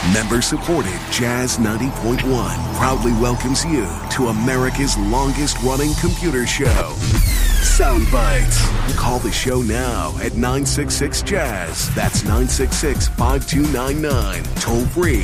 Member-supported Jazz 90.1 proudly welcomes you to America's longest-running computer show, Sound Bites. Call the show now at 966-JAZZ. That's 966-5299. Toll-free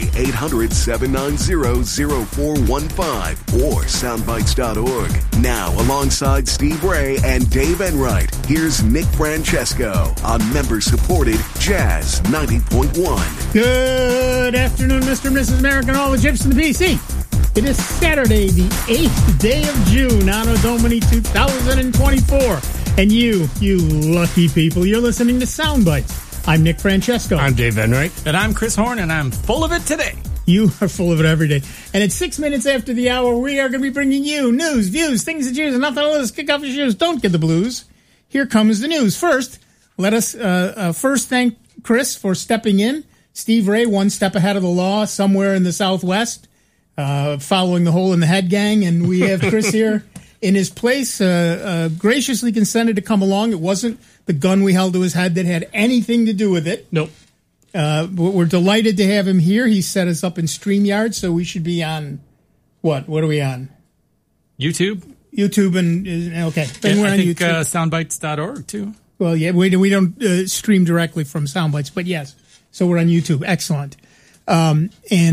800-790-0415 or soundbites.org. Now, alongside Steve Ray and Dave Enright, here's Nick Francesco on member-supported Jazz 90.1. Good afternoon, Mr. and Mrs. America, and all the gyps in the PC. It is Saturday, the 8th day of June, Anno Domini 2024. And you lucky people, you're listening to Sound Bites. I'm Nick Francesco. I'm Dave Enright. And I'm Chris Horn, and I'm full of it today. You are full of it every day. And at 6 minutes after the hour, we are going to be bringing you news, views, things that use, and nothing else. Kick off your shoes. Don't get the blues. Here comes the news. First, let us first thank Chris for stepping in. Steve Ray, one step ahead of the law, somewhere in the Southwest, following the Hole in the Head gang. And we have Chris here in his place, graciously consented to come along. It wasn't the gun we held to his head that had anything to do with it. Nope. We're delighted to have him here. He set us up in StreamYard, so we should be on, what are we on? YouTube and, okay. And we're I on think YouTube. soundbites.org, too. Well, yeah, we don't stream directly from Soundbites, but yes. So we're on YouTube. Excellent. And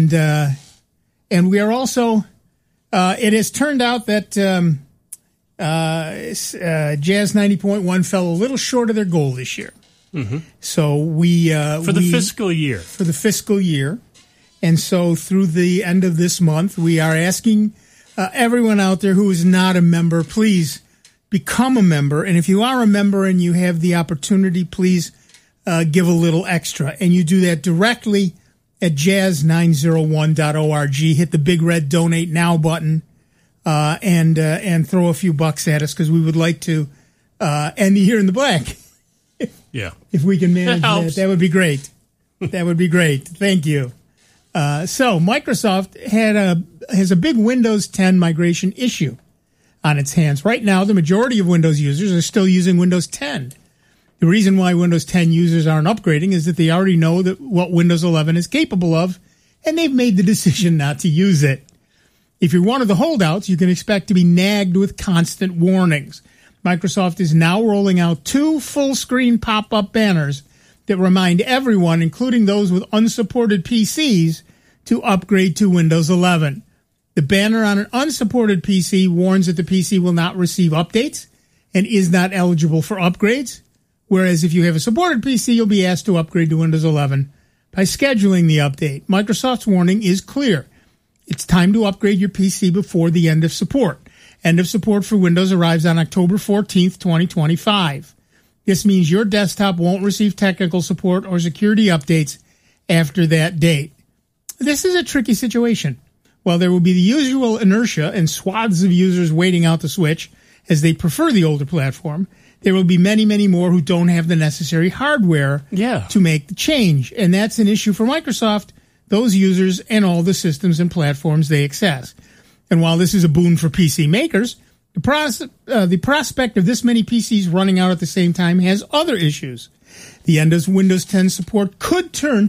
we are also, it has turned out that Jazz 90.1 fell a little short of their goal this year. Mm-hmm. So For the fiscal year. For the fiscal year. And so through the end of this month, we are asking everyone out there who is not a member, please become a member. And if you are a member and you have the opportunity, please give a little extra. And you do that directly at jazz901.org. Hit the big red donate now button and throw a few bucks at us, because we would like to end the year in the black. Yeah. If we can manage that would be great. That would be great. Thank you. So Microsoft has a big Windows 10 migration issue on its hands. Right now, the majority of Windows users are still using Windows 10. The reason why Windows 10 users aren't upgrading is that they already know what Windows 11 is capable of, and they've made the decision not to use it. If you're one of the holdouts, you can expect to be nagged with constant warnings. Microsoft is now rolling out 2 full-screen pop-up banners that remind everyone, including those with unsupported PCs, to upgrade to Windows 11. The banner on an unsupported PC warns that the PC will not receive updates and is not eligible for upgrades, whereas if you have a supported PC, you'll be asked to upgrade to Windows 11 by scheduling the update. Microsoft's warning is clear. It's time to upgrade your PC before the end of support. End of support for Windows arrives on October 14th, 2025. This means your desktop won't receive technical support or security updates after that date. This is a tricky situation. While there will be the usual inertia and swaths of users waiting out the switch as they prefer the older platform, there will be many, many more who don't have the necessary hardware to make the change. And that's an issue for Microsoft, those users, and all the systems and platforms they access. And while this is a boon for PC makers, the prospect of this many PCs running out at the same time has other issues. The end of Windows 10 support could turn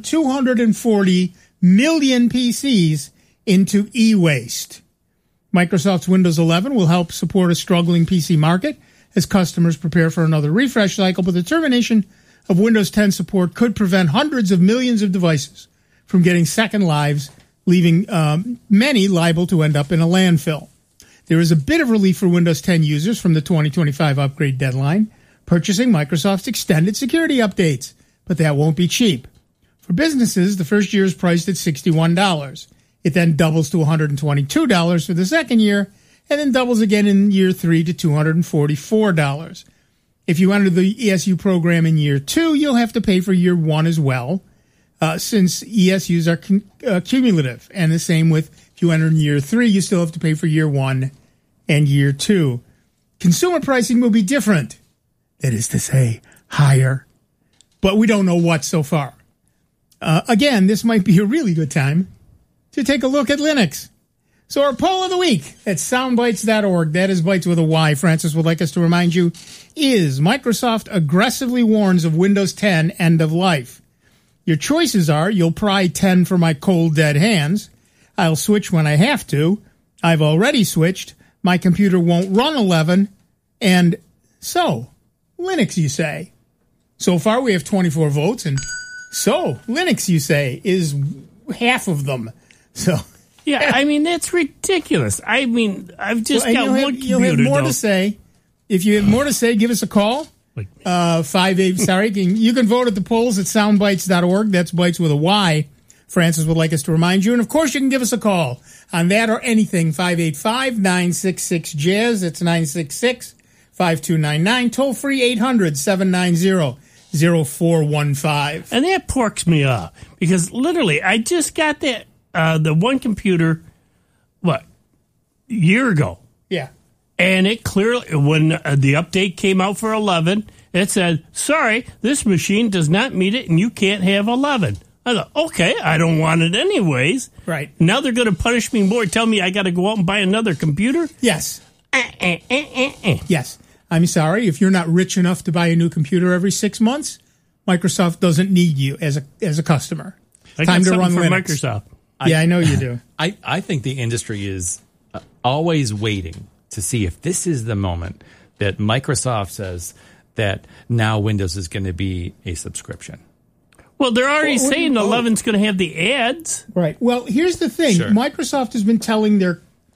240 million PCs into e-waste. Microsoft's Windows 11 will help support a struggling PC market as customers prepare for another refresh cycle, but the termination of Windows 10 support could prevent hundreds of millions of devices from getting second lives, leaving many liable to end up in a landfill. There is a bit of relief for Windows 10 users from the 2025 upgrade deadline, purchasing Microsoft's extended security updates, but that won't be cheap. For businesses, the first year is priced at $61. It then doubles to $122 for the second year, and then doubles again in year 3 to $244. If you enter the ESU program in year 2, you'll have to pay for year 1 as well, since ESUs are cumulative. And the same with if you enter in year 3, you still have to pay for year 1 and year 2. Consumer pricing will be different. That is to say, higher. But we don't know what so far. Again, this might be a really good time to take a look at Linux. So our poll of the week at soundbites.org, that is Bytes with a Y, Francis would like us to remind you, is Microsoft aggressively warns of Windows 10 end of life. Your choices are, you'll pry 10 for my cold, dead hands. I'll switch when I have to. I've already switched. My computer won't run 11. And so, Linux, you say. So far, we have 24 votes. And so, Linux, you say, is half of them. So... Yeah, I mean, that's ridiculous. I mean, I've just got one computer. You'll have more to say. If you have more to say, give us a call. 58. Sorry, you can vote at the polls at soundbites.org. That's bites with a Y. Francis would like us to remind you. And, of course, you can give us a call on that or anything. 585-966-JAZZ. That's 966-5299. Toll free 800-790-0415. And that porks me up because literally I just got that. The one computer, a year ago. Yeah. And it clearly, when the update came out for 11, it said, sorry, this machine does not meet it and you can't have 11. I thought, okay, I don't want it anyways. Right. Now they're going to punish me more, tell me I got to go out and buy another computer? Yes. Yes. I'm sorry, if you're not rich enough to buy a new computer every 6 months, Microsoft doesn't need you as a customer. Time to run Linux. Microsoft. Yeah, I know you do. I think the industry is always waiting to see if this is the moment that Microsoft says that now Windows is going to be a subscription. Well, they're already saying 11's going to have the ads. Right. Well, here's the thing. Sure. Microsoft has been telling their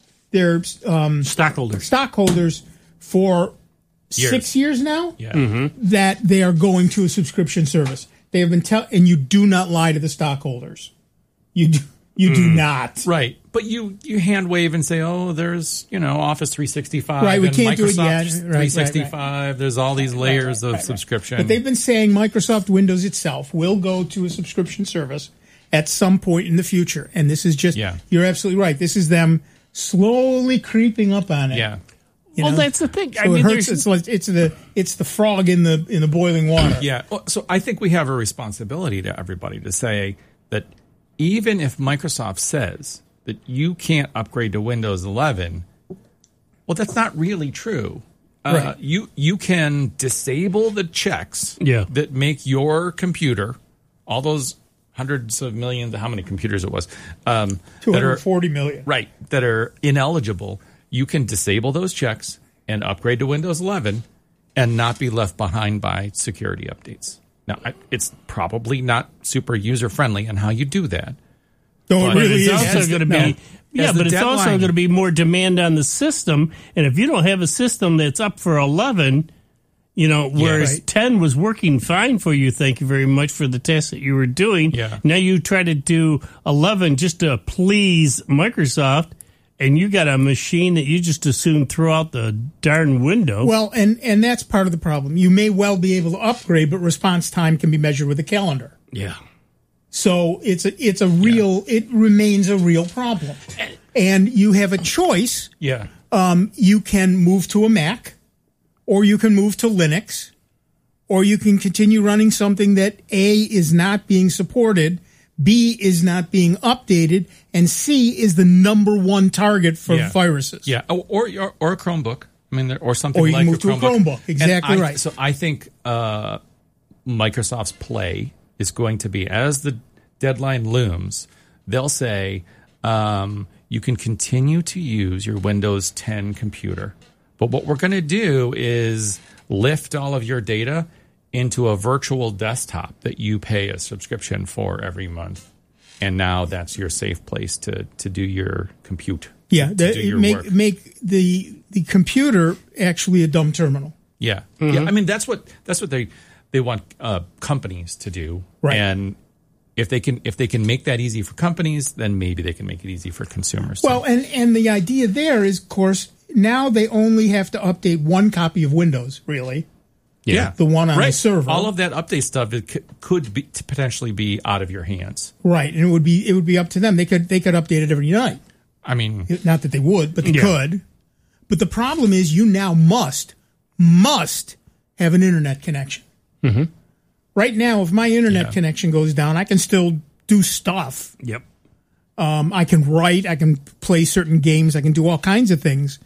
stockholders for years. 6 years now that they are going to a subscription service. They have been and you do not lie to the stockholders. You do not. Right. But you hand wave and say, oh, there's, Office 365 right, we and can't Microsoft do it yet. 365. Right. There's all these layers of subscription. But they've been saying Microsoft Windows itself will go to a subscription service at some point in the future. And this is just, you're absolutely right. This is them slowly creeping up on it. Yeah. Well, that's the thing. So I mean, it hurts. It's the frog in the boiling water. Yeah. So I think we have a responsibility to everybody to say that even if Microsoft says that you can't upgrade to Windows 11, well, that's not really true. Right. You can disable the checks that make your computer, all those hundreds of millions, how many computers it was? 240 million. Right, that are ineligible. You can disable those checks and upgrade to Windows 11 and not be left behind by security updates. Now, it's probably not super user-friendly on how you do that. It's also going to be but it's also going to be more demand on the system. And if you don't have a system that's up for 11, whereas 10 was working fine for you, thank you very much for the test that you were doing. Yeah. Now you try to do 11 just to please Microsoft, and you got a machine that you just as soon throw out the darn window. Well, and that's part of the problem. You may well be able to upgrade, but response time can be measured with a calendar. Yeah. So it remains a real problem. And you have a choice. Yeah. You can move to a Mac, or you can move to Linux, or you can continue running something that A, is not being supported, B, is not being updated, and C, is the number one target for viruses. Yeah, or a Chromebook. I mean, or something like a Chromebook. Or you move to a Chromebook. Exactly right. So I think Microsoft's play is going to be, as the deadline looms, they'll say you can continue to use your Windows 10 computer, but what we're going to do is lift all of your data into a virtual desktop that you pay a subscription for every month. And now that's your safe place to do your compute. Yeah, make the computer actually a dumb terminal. Yeah. Mm-hmm. Yeah. I mean, that's what they want companies to do. Right. And if they can make that easy for companies, then maybe they can make it easy for consumers. Well, and the idea there is, of course, now they only have to update one copy of Windows, really. Yeah. The one on the server. All of that update stuff could potentially be out of your hands. Right. And it would be up to them. They could update it every night. I mean, not that they would, but they could. But the problem is you now must have an internet connection. Mm-hmm. Right now, if my internet connection goes down, I can still do stuff. Yep. I can write. I can play certain games. I can do all kinds of things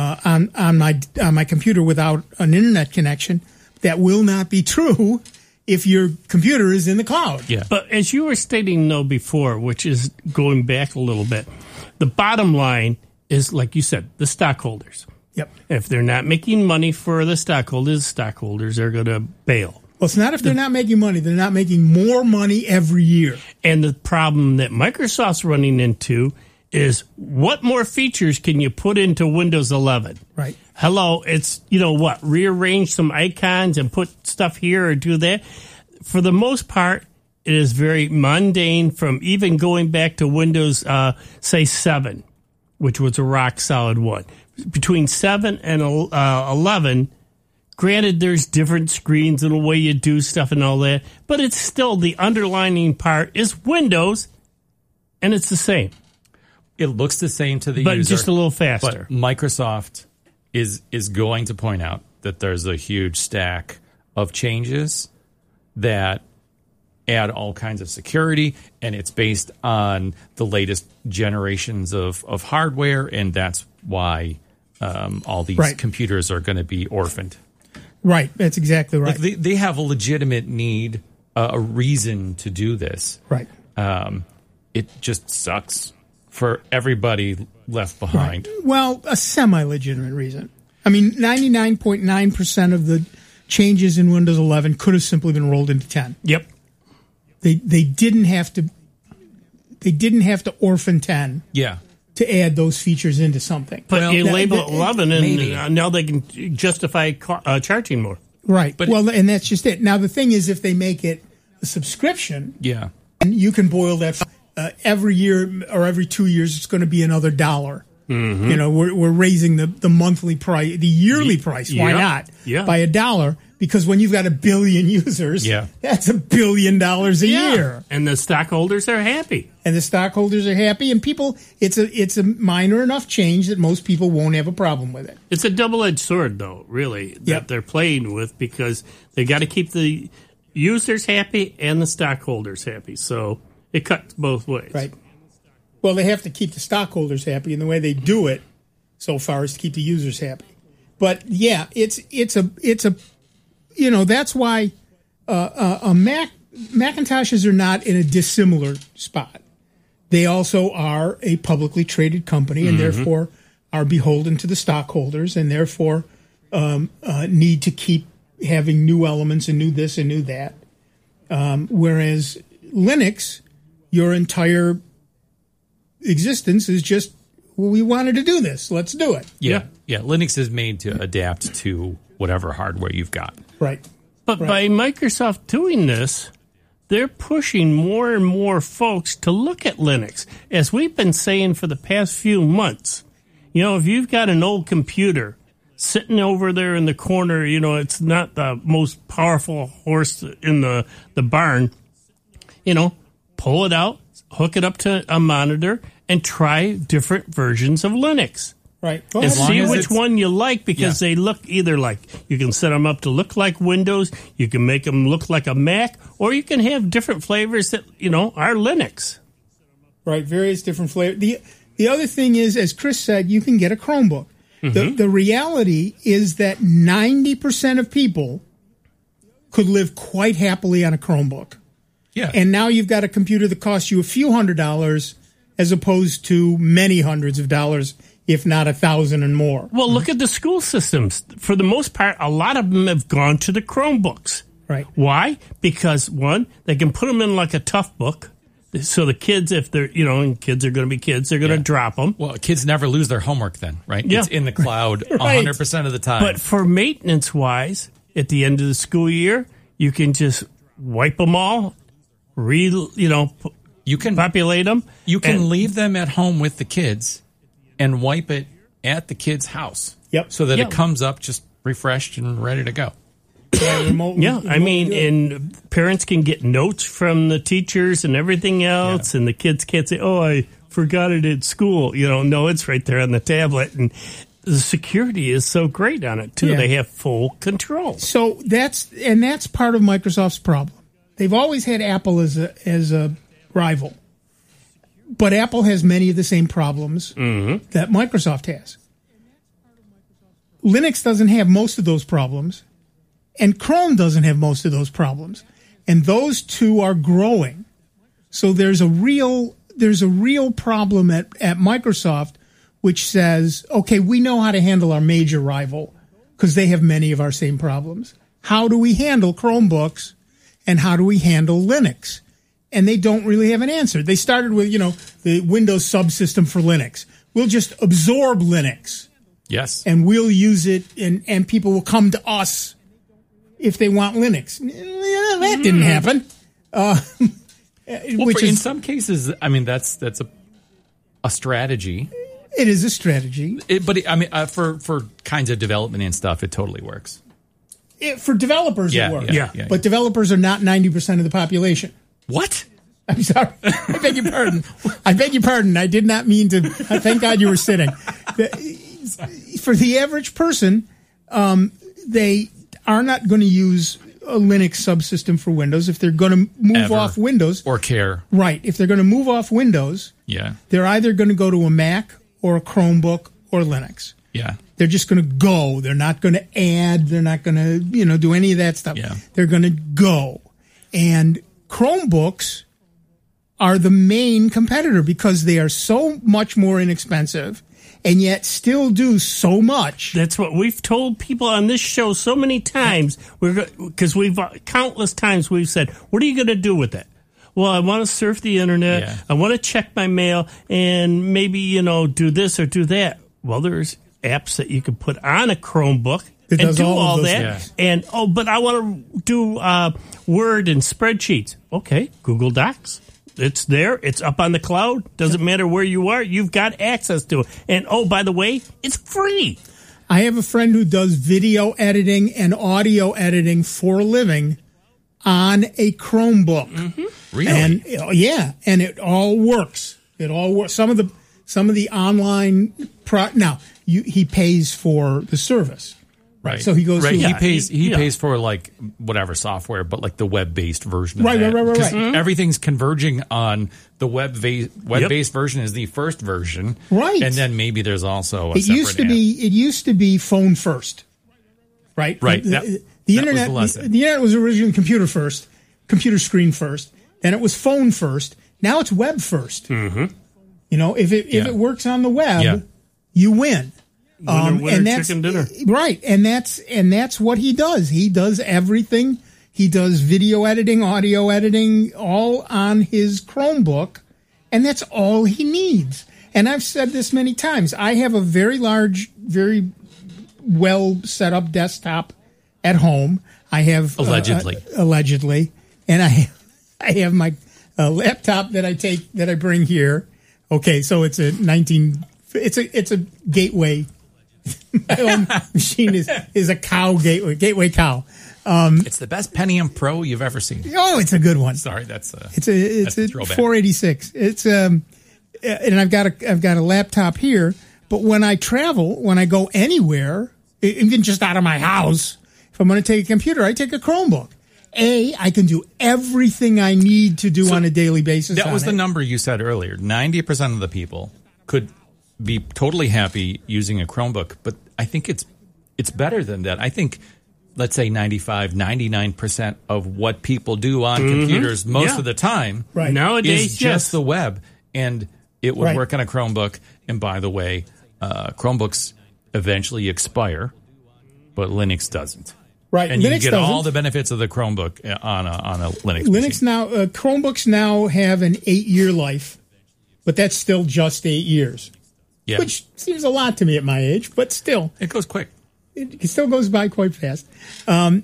on my computer without an internet connection. That will not be true if your computer is in the cloud. Yeah. But as you were stating, though, before, which is going back a little bit, the bottom line is, like you said, the stockholders. Yep. If they're not making money for the stockholders are going to bail. Well, it's not if they're not making money. They're not making more money every year. And the problem that Microsoft's running into is what more features can you put into Windows 11? Right. Hello, it's, rearrange some icons and put stuff here or do that. For the most part, it is very mundane, from even going back to Windows, say 7, which was a rock solid one. Between 7 and 11, granted, there's different screens and the way you do stuff and all that, but it's still the underlining part is Windows, and it's the same. It looks the same to the user, but just a little faster. But Microsoft is going to point out that there's a huge stack of changes that add all kinds of security, and it's based on the latest generations of hardware, and that's why all these computers are going to be orphaned. Right, that's exactly right. Like they have a legitimate need, a reason to do this. Right. It just sucks for everybody left behind. Right. Well, a semi-legitimate reason. I mean, 99.9% of the changes in Windows 11 could have simply been rolled into 10. Yep. They didn't have to. They didn't have to orphan 10. Yeah. To add those features into something. But you label it 11, and now they can justify charging more. Right. But and that's just it. Now, the thing is, if they make it a subscription, you can boil that every year or every 2 years, it's going to be another $1. Mm-hmm. We're raising the monthly price, the yearly price. Why not? Yeah. By $1. Because when you've got 1 billion users, that's $1 billion a year. And the stockholders are happy. And people, it's a minor enough change that most people won't have a problem with it. It's a double-edged sword, though, really, that they're playing with, because they got to keep the users happy and the stockholders happy. So it cuts both ways. Right. Well, they have to keep the stockholders happy, and the way they do it so far is to keep the users happy. But yeah, it's a that's why Macintoshes are not in a dissimilar spot. They also are a publicly traded company, and therefore are beholden to the stockholders, and therefore need to keep having new elements and new this and new that. Whereas Linux, your entire existence is just, we wanted to do this, let's do it. Yeah. Linux is made to adapt to whatever hardware you've got. Right. But by Microsoft doing this, they're pushing more and more folks to look at Linux. As we've been saying for the past few months, if you've got an old computer sitting over there in the corner, it's not the most powerful horse in the barn, pull it out, hook it up to a monitor, and try different versions of Linux. Right. And see which one you like, because they look either like, you can set them up to look like Windows, you can make them look like a Mac, or you can have different flavors that, are Linux. Right, various different flavors. The other thing is, as Chris said, you can get a Chromebook. The reality is that 90% of people could live quite happily on a Chromebook. Yeah. And now you've got a computer that costs you a few $100s as opposed to many hundreds of dollars, if not 1,000 and more. Well, look at the school systems. For the most part, a lot of them have gone to the Chromebooks. Right. Why? Because, one, they can put them in like a tough book. So the kids, if they're, and kids are going to be kids, they're going to drop them. Well, kids never lose their homework then, right? Yeah. It's in the cloud 100% of the time. But for maintenance-wise, at the end of the school year, you can just wipe them all, you can populate them. You can leave them at home with the kids and wipe it at the kid's house. Yep. So that it comes up just refreshed and ready to go. And parents can get notes from the teachers and everything else, and the kids can't say, "Oh, I forgot it at school." No, it's right there on the tablet, and the security is so great on it too. Yeah. They have full control. So that's part of Microsoft's problem. They've always had Apple as a rival, but Apple has many of the same problems that Microsoft has. Linux doesn't have most of those problems, and Chrome doesn't have most of those problems. And those two are growing. So there's a real problem at Microsoft, which says, okay, we know how to handle our major rival because they have many of our same problems. How do we handle Chromebooks and how do we handle Linux? And they don't really have an answer. They started with, the Windows subsystem for Linux. We'll just absorb Linux. Yes. And we'll use it, and people will come to us if they want Linux. That didn't happen. In some cases, I mean, that's a strategy. It is a strategy. For kinds of development and stuff, it totally works. For developers, it works. Yeah. But developers are not 90% of the population. What? I'm sorry. I beg your pardon. I did not mean to. Thank God you were sitting. For the average person, they are not going to use a Linux subsystem for Windows if they're going to move off Windows. Or care. Right. If they're going to move off Windows, they're either going to go to a Mac or a Chromebook or Linux. Yeah. They're just going to go. They're not going to add. They're not going to, do any of that stuff. Yeah. They're going to go. And Chromebooks are the main competitor because they are so much more inexpensive and yet still do so much. That's what we've told people on this show so many times. Because countless times we've said, what are you going to do with it? Well, I want to surf the internet. Yeah. I want to check my mail and maybe, do this or do that. Well, there's apps that you can put on a Chromebook and do all that. Things. And, but I want to do Word and spreadsheets. Okay, Google Docs. It's there. It's up on the cloud. Doesn't matter where you are. You've got access to it. And, by the way, it's free. I have a friend who does video editing and audio editing for a living on a Chromebook. Mm-hmm. Really? And and it all works. It all works. Some of the online now he pays for the service. Right. So he goes through. He pays for like whatever software, but like the web-based version of that. Right. Mm-hmm. Everything's converging on the web-based version is the first version. Right. And then maybe there's also it used to be phone first. Right. Right. The internet was originally computer first, computer screen first, then it was phone first. Now it's web first. Mm-hmm. If it works on the web, you win. Winner, chicken dinner. Right, and that's what he does. He does everything. He does video editing, audio editing, all on his Chromebook, and that's all he needs. And I've said this many times. I have a very large, very well set up desktop at home. I have allegedly, and I have my laptop that I bring here. Okay, so it's a gateway. My own machine is a cow gateway cow. It's the best Pentium Pro you've ever seen. Oh, it's a good one. Sorry, it's a 486. It's and I've got a laptop here. But when I travel, when I go anywhere, even just out of my house, if I'm going to take a computer, I take a Chromebook. I can do everything I need to do on a daily basis. That was the number you said earlier. 90% of the people could be totally happy using a Chromebook, but I think it's better than that. I think, let's say 99% of what people do on computers most of the time nowadays is just the web, and it would work on a Chromebook. And by the way, Chromebooks eventually expire, but Linux doesn't. Right, and Linux you get doesn't. all the benefits of the Chromebook on a Linux. Linux machine. now, Chromebooks now have an 8-year life, but that's still just 8 years. Yeah. Which seems a lot to me at my age, but still. It goes quick. It still goes by quite fast. But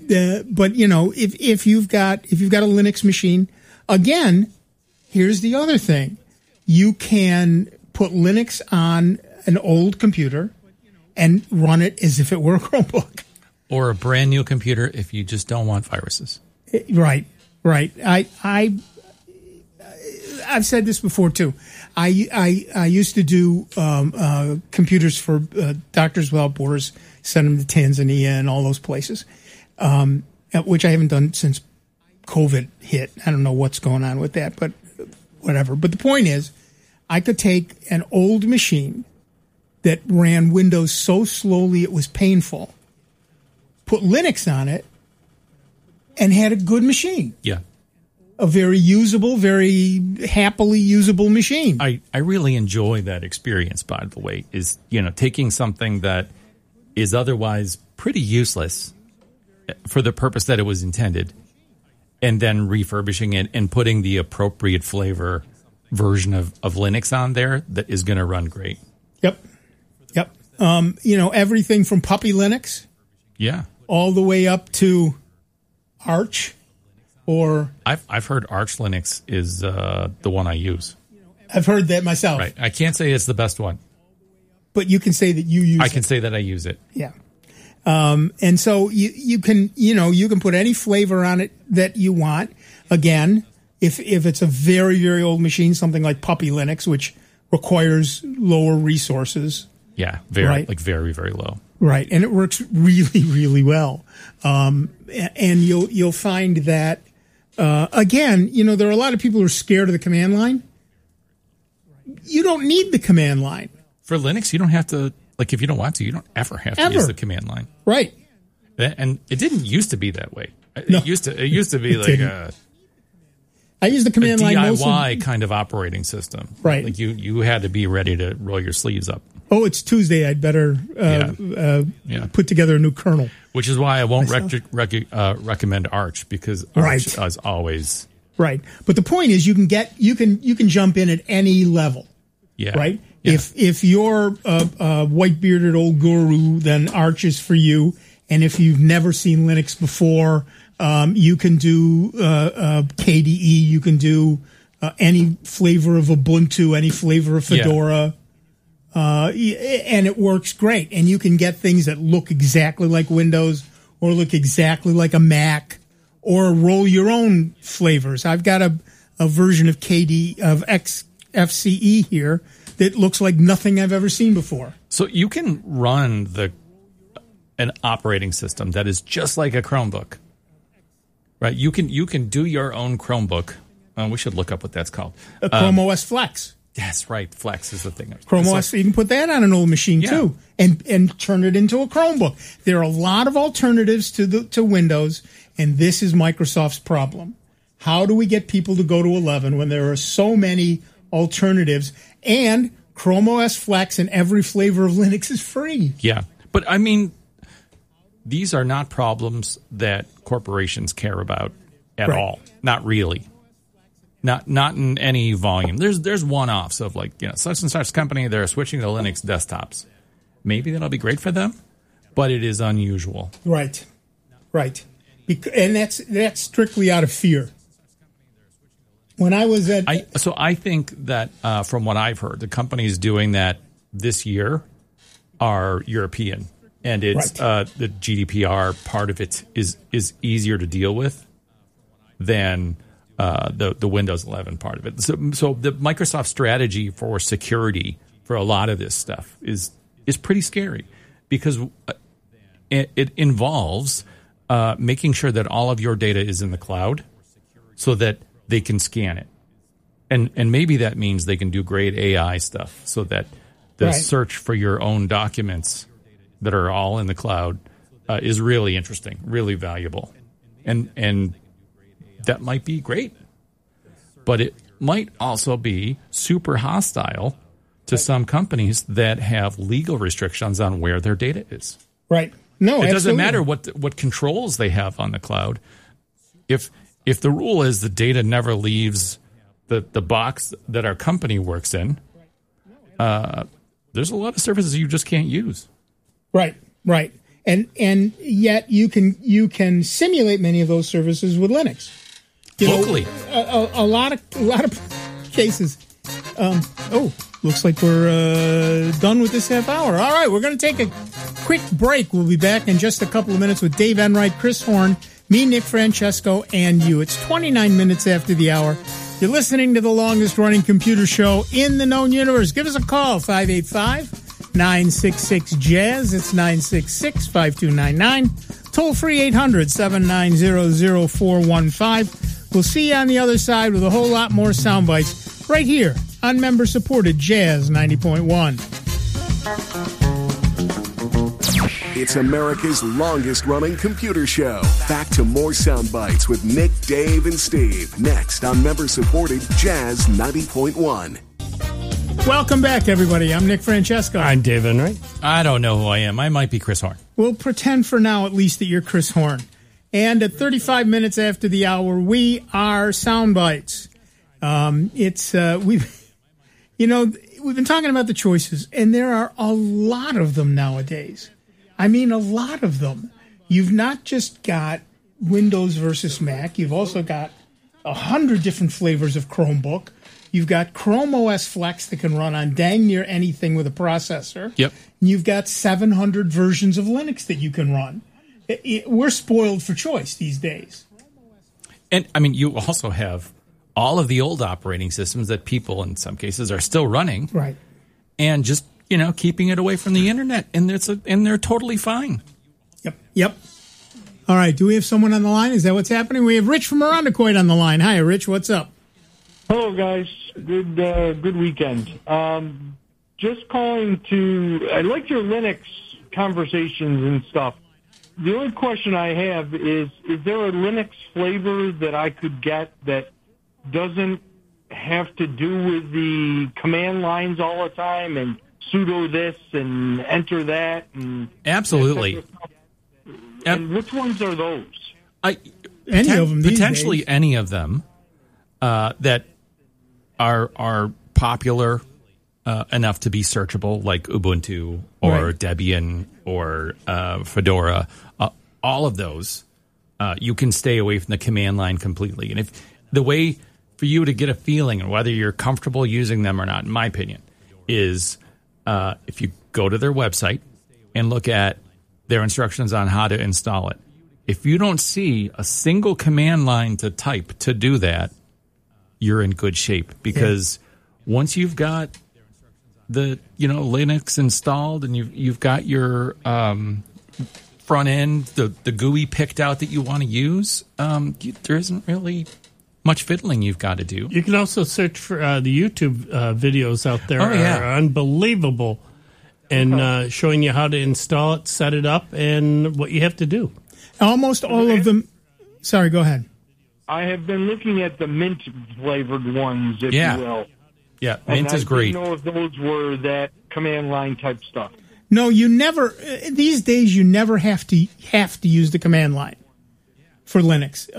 if you've got a Linux machine, again, here's the other thing. You can put Linux on an old computer and run it as if it were a Chromebook. Or a brand new computer if you just don't want viruses. Right. I've said this before too. I used to do computers for Doctors Without Borders, send them to Tanzania and all those places, which I haven't done since COVID hit. I don't know what's going on with that, but whatever. But the point is, I could take an old machine that ran Windows so slowly it was painful, put Linux on it, and had a good machine. Yeah. a very usable, very happily usable machine. I really enjoy that experience, by the way, is, taking something that is otherwise pretty useless for the purpose that it was intended, and then refurbishing it and putting the appropriate flavor version of Linux on there that is going to run great. Yep. Everything from Puppy Linux. Yeah. All the way up to Arch, or I've heard Arch Linux is the one I use. I've heard that myself. Right. I can't say it's the best one, but you can say that you use. I can say that I use it. Yeah. And so you can put any flavor on it that you want. Again, if it's a very, very old machine, something like Puppy Linux, which requires lower resources. Yeah, very, very, very low. Right, and it works really, really well. And you'll find that again, there are a lot of people who are scared of the command line. You don't need the command line for Linux. You don't have to. Like, if you don't want to, you don't ever have to use the command line. Right. And it didn't used to be that way. No. It used to be like I use the command line DIY kind of operating system. Right. Like you had to be ready to roll your sleeves up. Oh, it's Tuesday. I'd better put together a new kernel. Which is why I won't recommend Arch, because Arch is always right. But the point is, you can jump in at any level. Yeah. Right. Yeah. If you're a white-bearded old guru, then Arch is for you. And if you've never seen Linux before, you can do KDE. You can do any flavor of Ubuntu, any flavor of Fedora, and it works great. And you can get things that look exactly like Windows, or look exactly like a Mac, or roll your own flavors. I've got a version of FCE here that looks like nothing I've ever seen before. So you can run an operating system that is just like a Chromebook, right? You can do your own Chromebook. We should look up what that's called. A Chrome OS Flex. That's right. Flex is the thing. Chrome OS. You can put that on an old machine too, and turn it into a Chromebook. There are a lot of alternatives to Windows, and this is Microsoft's problem. How do we get people to go to 11 when there are so many alternatives? And Chrome OS Flex and every flavor of Linux is free. Yeah. But I mean, these are not problems that corporations care about at all. Not really. Not in any volume. There's one-offs of such and such company, they're switching to Linux desktops. Maybe that'll be great for them, but it is unusual. Right. And that's strictly out of fear. When I was at... I think that from what I've heard, the companies doing that this year are European. And it's the GDPR part of it is easier to deal with than the Windows 11 part of it. So the Microsoft strategy for security for a lot of this stuff is pretty scary, because it involves making sure that all of your data is in the cloud so that they can scan it. And maybe that means they can do great AI stuff so that the search for your own documents that are all in the cloud is really interesting, really valuable. And that might be great. But it might also be super hostile to some companies that have legal restrictions on where their data is. Right. No, it doesn't matter what controls they have on the cloud. If the rule is the data never leaves the box that our company works in, there's a lot of services you just can't use. Right. And yet you can simulate many of those services with Linux. Locally. A lot of cases. Looks like we're done with this half hour. All right, we're going to take a quick break. We'll be back in just a couple of minutes with Dave Enright, Chris Horn, me, Nick Francesco, and you. It's 29 minutes after the hour. You're listening to the longest-running computer show in the known universe. Give us a call, 585-966-JAZZ. It's 966-5299. Toll-free 800-790-0415. We'll see you on the other side with a whole lot more sound bites right here on member-supported Jazz 90.1. It's America's longest-running computer show. Back to more sound bites with Nick, Dave, and Steve. Next on member-supported Jazz 90.1. Welcome back, everybody. I'm Nick Francesco. I'm Dave Enright. I don't know who I am. I might be Chris Horn. We'll pretend for now, at least, that you're Chris Horn. And at 35 minutes after the hour, we are Sound Bites. We've been talking about the choices, and there are a lot of them nowadays. I mean, a lot of them. You've not just got Windows versus Mac. You've also got 100 different flavors of Chromebook. You've got Chrome OS Flex that can run on dang near anything with a processor. Yep. And you've got 700 versions of Linux that you can run. We're spoiled for choice these days. And, I mean, you also have all of the old operating systems that people, in some cases, are still running. Right. And just, keeping it away from the internet. And they're totally fine. Yep. All right. Do we have someone on the line? Is that what's happening? We have Rich from Irondequoit on the line. Hi, Rich. What's up? Hello, guys. Good weekend. Just calling I like your Linux conversations and stuff. The only question I have is there a Linux flavor that I could get that doesn't have to do with the command lines all the time and sudo this and enter that? And absolutely. And which ones are those? Any of them. Potentially any of them that are popular enough to be searchable, like Ubuntu or Debian or Fedora. All of those, you can stay away from the command line completely. And if the way for you to get a feeling of whether you're comfortable using them or not, in my opinion, is if you go to their website and look at their instructions on how to install it. If you don't see a single command line to type to do that, you're in good shape, because once you've got the Linux installed and you've got your front end, the GUI picked out that you want to use, there isn't really much fiddling you've got to do. You can also search for the YouTube videos out there. Are unbelievable, and showing you how to install it, set it up, and what you have to do. Almost all of them. Sorry, go ahead. I have been looking at the mint flavored ones, if you will. Yeah, mint is great. I didn't know if those were that command line type stuff. No, you never. These days, you never have to use the command line for Linux.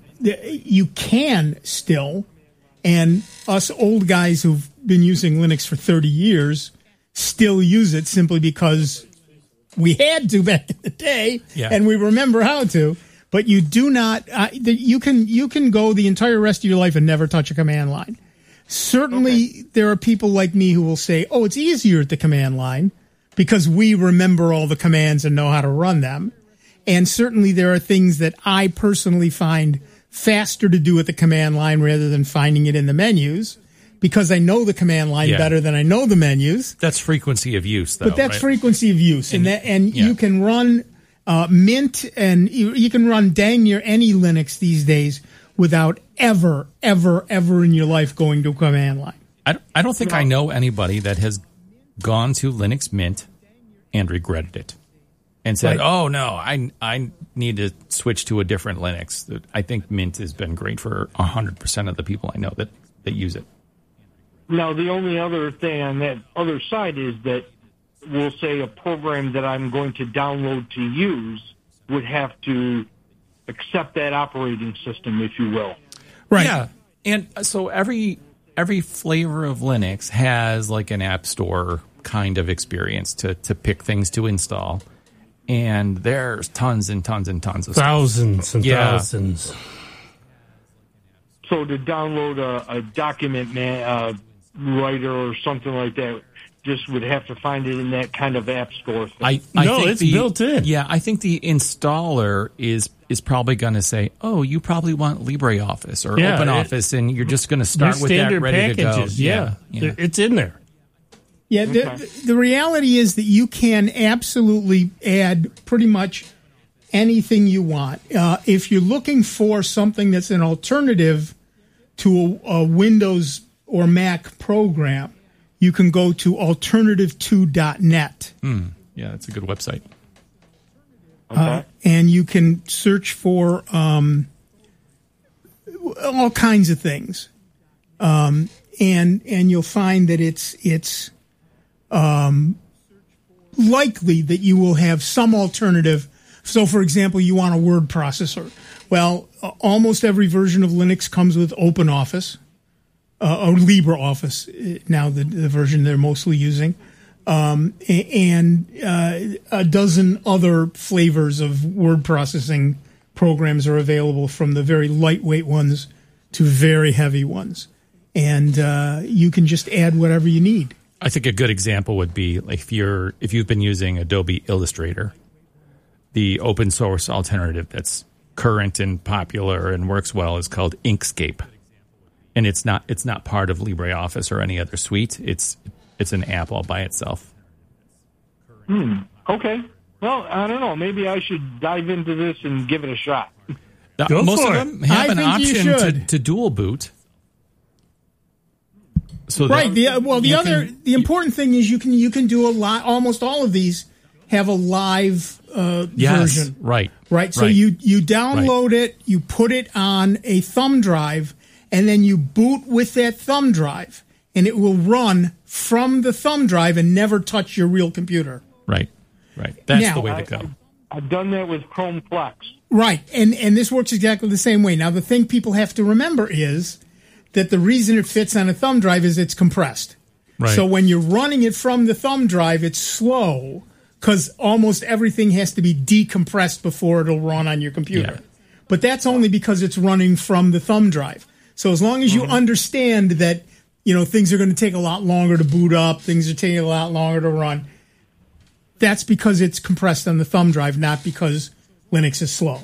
You can still, and us old guys who've been using Linux for 30 years still use it simply because we had to back in the day, and we remember how to. But you do not. You can go the entire rest of your life and never touch a command line. Certainly, there are people like me who will say, "Oh, it's easier at the command line because we remember all the commands and know how to run them." And certainly, there are things that I personally find faster to do at the command line rather than finding it in the menus, because I know the command line better than I know the menus. That's frequency of use, though. But that's frequency of use, and you can run Mint, and you can run dang near any Linux these days without ever in your life going to a command line. I don't think I know anybody that has gone to Linux Mint and regretted it and said, "Oh no, I need to switch to a different Linux." I think Mint has been great for 100% of the people I know that use it. Now, the only other thing on that other side is that we'll say a program that I'm going to download to use would have to accept that operating system, if you will. Right. Yeah. And so every flavor of Linux has like an app store kind of experience to pick things to install. And there's tons and tons and tons of thousands and thousands. So to download a document writer or something like that, just would have to find it in that kind of app store thing. It's built in. Yeah, I think the installer is probably going to say, "Oh, you probably want LibreOffice or OpenOffice," and you're just going to start with that ready packages, to go. Yeah, it's in there. Yeah, okay. The reality is that you can absolutely add pretty much anything you want. If you're looking for something that's an alternative to a Windows or Mac program, you can go to alternative2.net. Yeah, that's a good website. Okay. And you can search for all kinds of things, and you'll find that it's likely that you will have some alternative. So, for example, you want a word processor. Well, almost every version of Linux comes with OpenOffice, or LibreOffice, now the version they're mostly using, and a dozen other flavors of word processing programs are available, from the very lightweight ones to very heavy ones. And you can just add whatever you need. I think a good example would be like if you've been using Adobe Illustrator, the open source alternative that's current and popular and works well is called Inkscape, and it's not part of LibreOffice or any other suite. It's an app all by itself. Okay. Well, I don't know. Maybe I should dive into this and give it a shot. Most of them have an option to dual boot. So right. The important thing is you can do a lot. Almost all of these have a live version. Right. So you download it, you put it on a thumb drive, and then you boot with that thumb drive, and it will run from the thumb drive and never touch your real computer. Right. That's the way to go. I've done that with Chrome Flex. Right, and this works exactly the same way. Now, the thing people have to remember is that the reason it fits on a thumb drive is it's compressed. Right. So when you're running it from the thumb drive, it's slow because almost everything has to be decompressed before it'll run on your computer. Yeah. But that's only because it's running from the thumb drive. So as long as you understand that, things are going to take a lot longer to boot up, things are taking a lot longer to run, that's because it's compressed on the thumb drive, not because Linux is slow.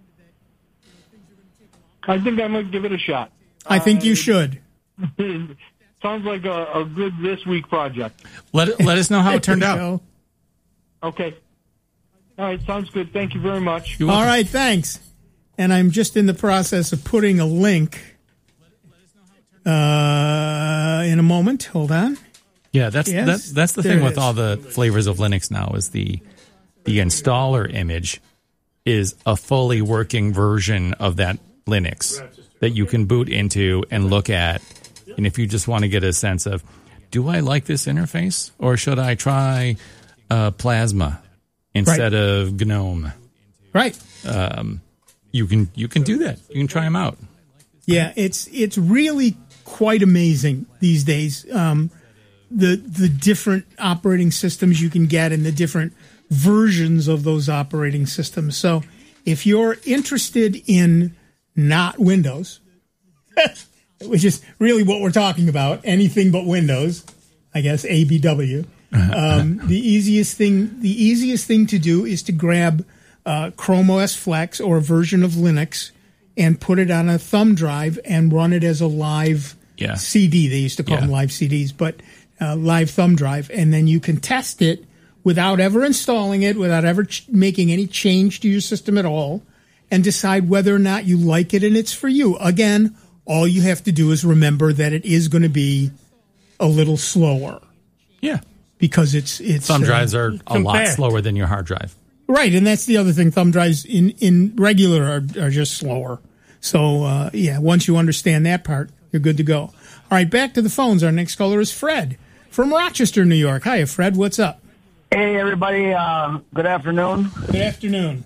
I think I might give it a shot. I think you should. Sounds like a good this week project. Let us know how it turned out. Okay. All right, sounds good. Thank you very much. All right, thanks. And I'm just in the process of putting a link in a moment. Hold on. Yeah, that's the thing with all the flavors of Linux now is the installer image is a fully working version of that Linux that you can boot into and look at. And if you just want to get a sense of, do I like this interface or should I try Plasma instead of GNOME? Right. You can do that. You can try them out. Yeah, it's really quite amazing these days. The different operating systems you can get and the different versions of those operating systems. So if you're interested in not Windows, which is really what we're talking about, anything but Windows, I guess, ABW, the easiest thing to do is to grab Chrome OS Flex or a version of Linux and put it on a thumb drive and run it as a live CD. They used to call them live CDs, but live thumb drive. And then you can test it without ever installing it, without ever making any change to your system at all, and decide whether or not you like it and it's for you. Again, all you have to do is remember that it is going to be a little slower. Yeah. Because it's thumb drives are a lot slower than your hard drive. Right, and that's the other thing. Thumb drives in regular are just slower. So, once you understand that part, you're good to go. All right, back to the phones. Our next caller is Fred from Rochester, New York. Hi, Fred. What's up? Hey, everybody. Good afternoon. Good afternoon.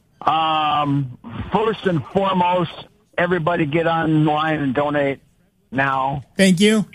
First and foremost, everybody get online and donate now. Thank you.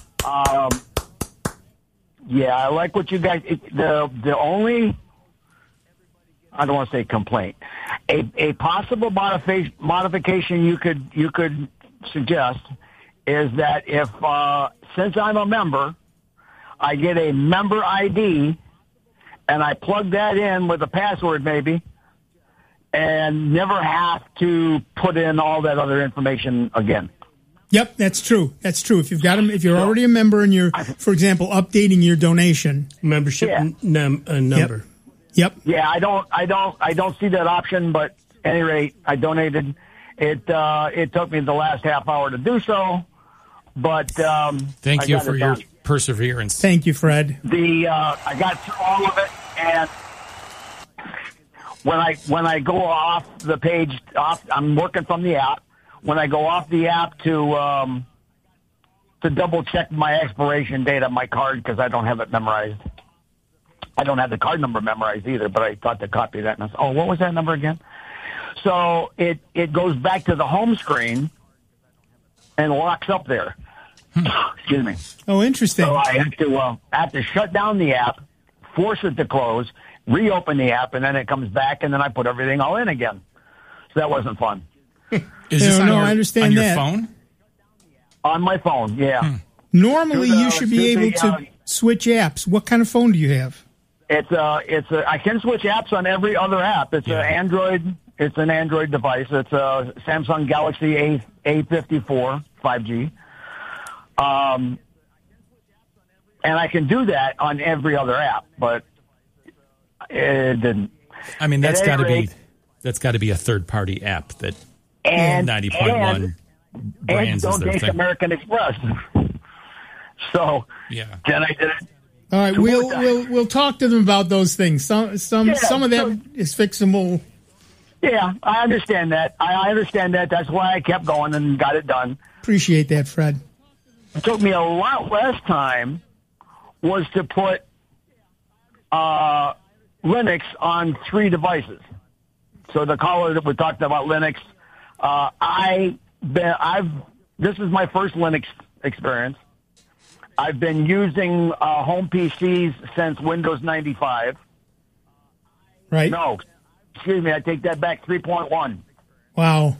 I like what you guys. The only, I don't want to say complaint, a possible modification you could suggest is that if since I'm a member, I get a member ID and I plug that in with a password maybe, and never have to put in all that other information again. Yep, that's true. That's true. If you've got them, if you're already a member and you're, for example, updating your donation membership number. Yep. Yeah, I don't see that option, but at any rate, I donated. It took me the last half hour to do so, but thank you for your perseverance. Thank you, Fred. I got through all of it, and when I go off the page, I'm working from the app. When I go off the app to double check my expiration date on my card because I don't have it memorized. I don't have the card number memorized either, but I thought to copy that. And what was that number again? So it goes back to the home screen and locks up there. Excuse me. Oh, interesting. So I have to shut down the app, force it to close, reopen the app, and then it comes back, and then I put everything all in again. So that wasn't fun. Is this I understand on that. your phone? On my phone, yeah. Normally, you should be able to switch apps. What kind of phone do you have? I can switch apps on every other app. It's an Android. It's an Android device. It's a Samsung Galaxy A54 5G. And I can do that on every other app, but it didn't. I mean, that's got to be a third-party app that 90.1 brands is their thing. American Express. So then I did it. All right, we'll talk to them about those things. Some of that is fixable. Yeah, I understand that. I understand that. That's why I kept going and got it done. Appreciate that, Fred. It took me a lot less time was to put Linux on 3 devices. So the caller that we talked about Linux, this is my first Linux experience. I've been using home PCs since Windows 95. Right. No, excuse me, I take that back, 3.1. Wow.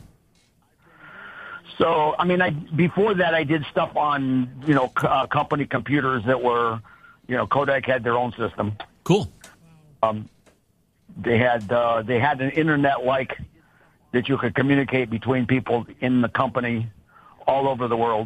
So, I mean, before that, I did stuff on, company computers that were, Kodak had their own system. Cool. They had an internet like that you could communicate between people in the company all over the world.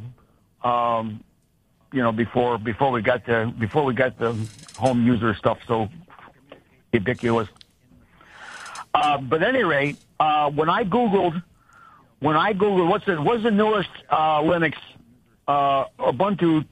Before we got the home user stuff so ubiquitous. But at any rate, when I Googled what's the newest Linux, Ubuntu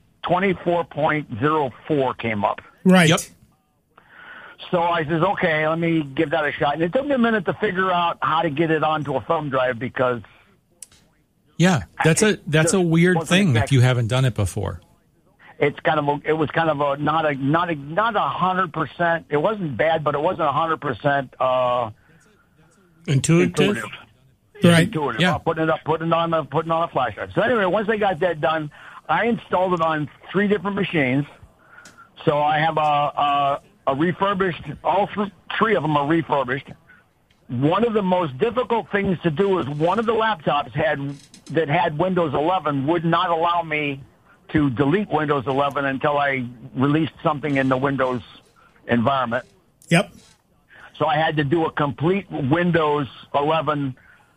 24.04 came up. Right. Yep. So I says, okay, let me give that a shot. And it took me a minute to figure out how to get it onto a thumb drive because that's a weird thing if you haven't done it before. It was kind of a not 100%. It wasn't bad, but it wasn't 100% intuitive. Right. Intuitive. Yeah. Putting on a flash drive. So anyway, once I got that done, I installed it on 3 different machines. So I have a refurbished. All 3 of them are refurbished. One of the most difficult things to do is one of the laptops that had Windows 11 would not allow me to delete Windows 11 until I released something in the Windows environment. Yep. So I had to do a complete Windows 11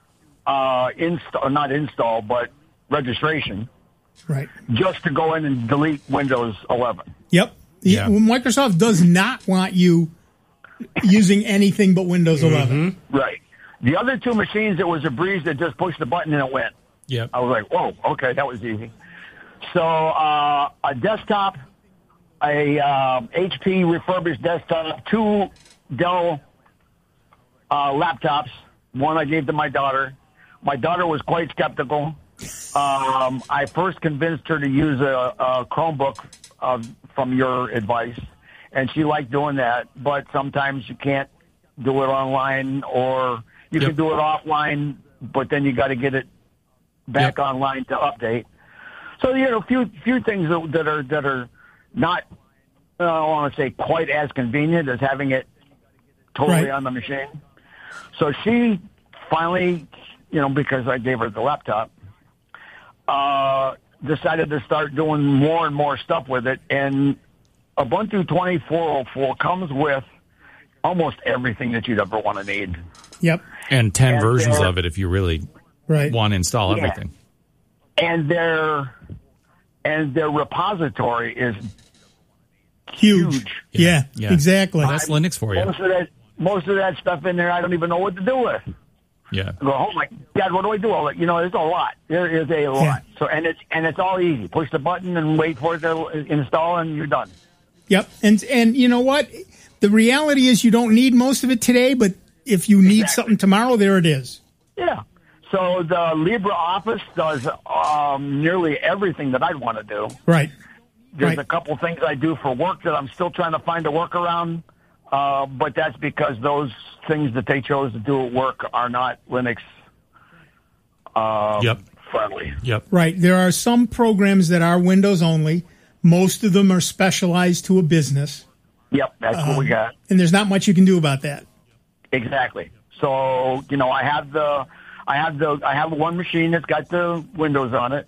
not install, but registration. Right. Just to go in and delete Windows 11. Yep. Yeah. Microsoft does not want you using anything but Windows 11. Mm-hmm. Right. The other 2 machines, it was a breeze that just pushed the button and it went. Yep. I was like, whoa, okay, that was easy. So a desktop, a HP refurbished desktop, 2 Dell laptops. One I gave to my daughter. My daughter was quite skeptical. I first convinced her to use a Chromebook from your advice, and she liked doing that. But sometimes you can't do it online, or you can do it offline, but then you got to get it back online to update. So few things that are not, I don't want to say quite as convenient as having it totally on the machine. So she finally, because I gave her the laptop, decided to start doing more and more stuff with it. And Ubuntu 24.04 comes with almost everything that you'd ever want to need. Yep. And 10 versions of it if you really want to install everything. And their repository is huge. Yeah, exactly. That's Linux for you. Most of that stuff in there, I don't even know what to do with. Yeah. I go, oh my God, what do I do? There's a lot. There is a lot. Yeah. So and it's all easy. Push the button and wait for it to install, and you're done. Yep. And you know what? The reality is you don't need most of it today, but if you need something tomorrow, there it is. Yeah. So the LibreOffice does nearly everything that I'd want to do. Right. There's a couple things I do for work that I'm still trying to find a workaround, but that's because those things that they chose to do at work are not Linux friendly. Yep. Right. There are some programs that are Windows only. Most of them are specialized to a business. Yep, that's what we got. And there's not much you can do about that. Exactly. So, I have one machine that's got the Windows on it.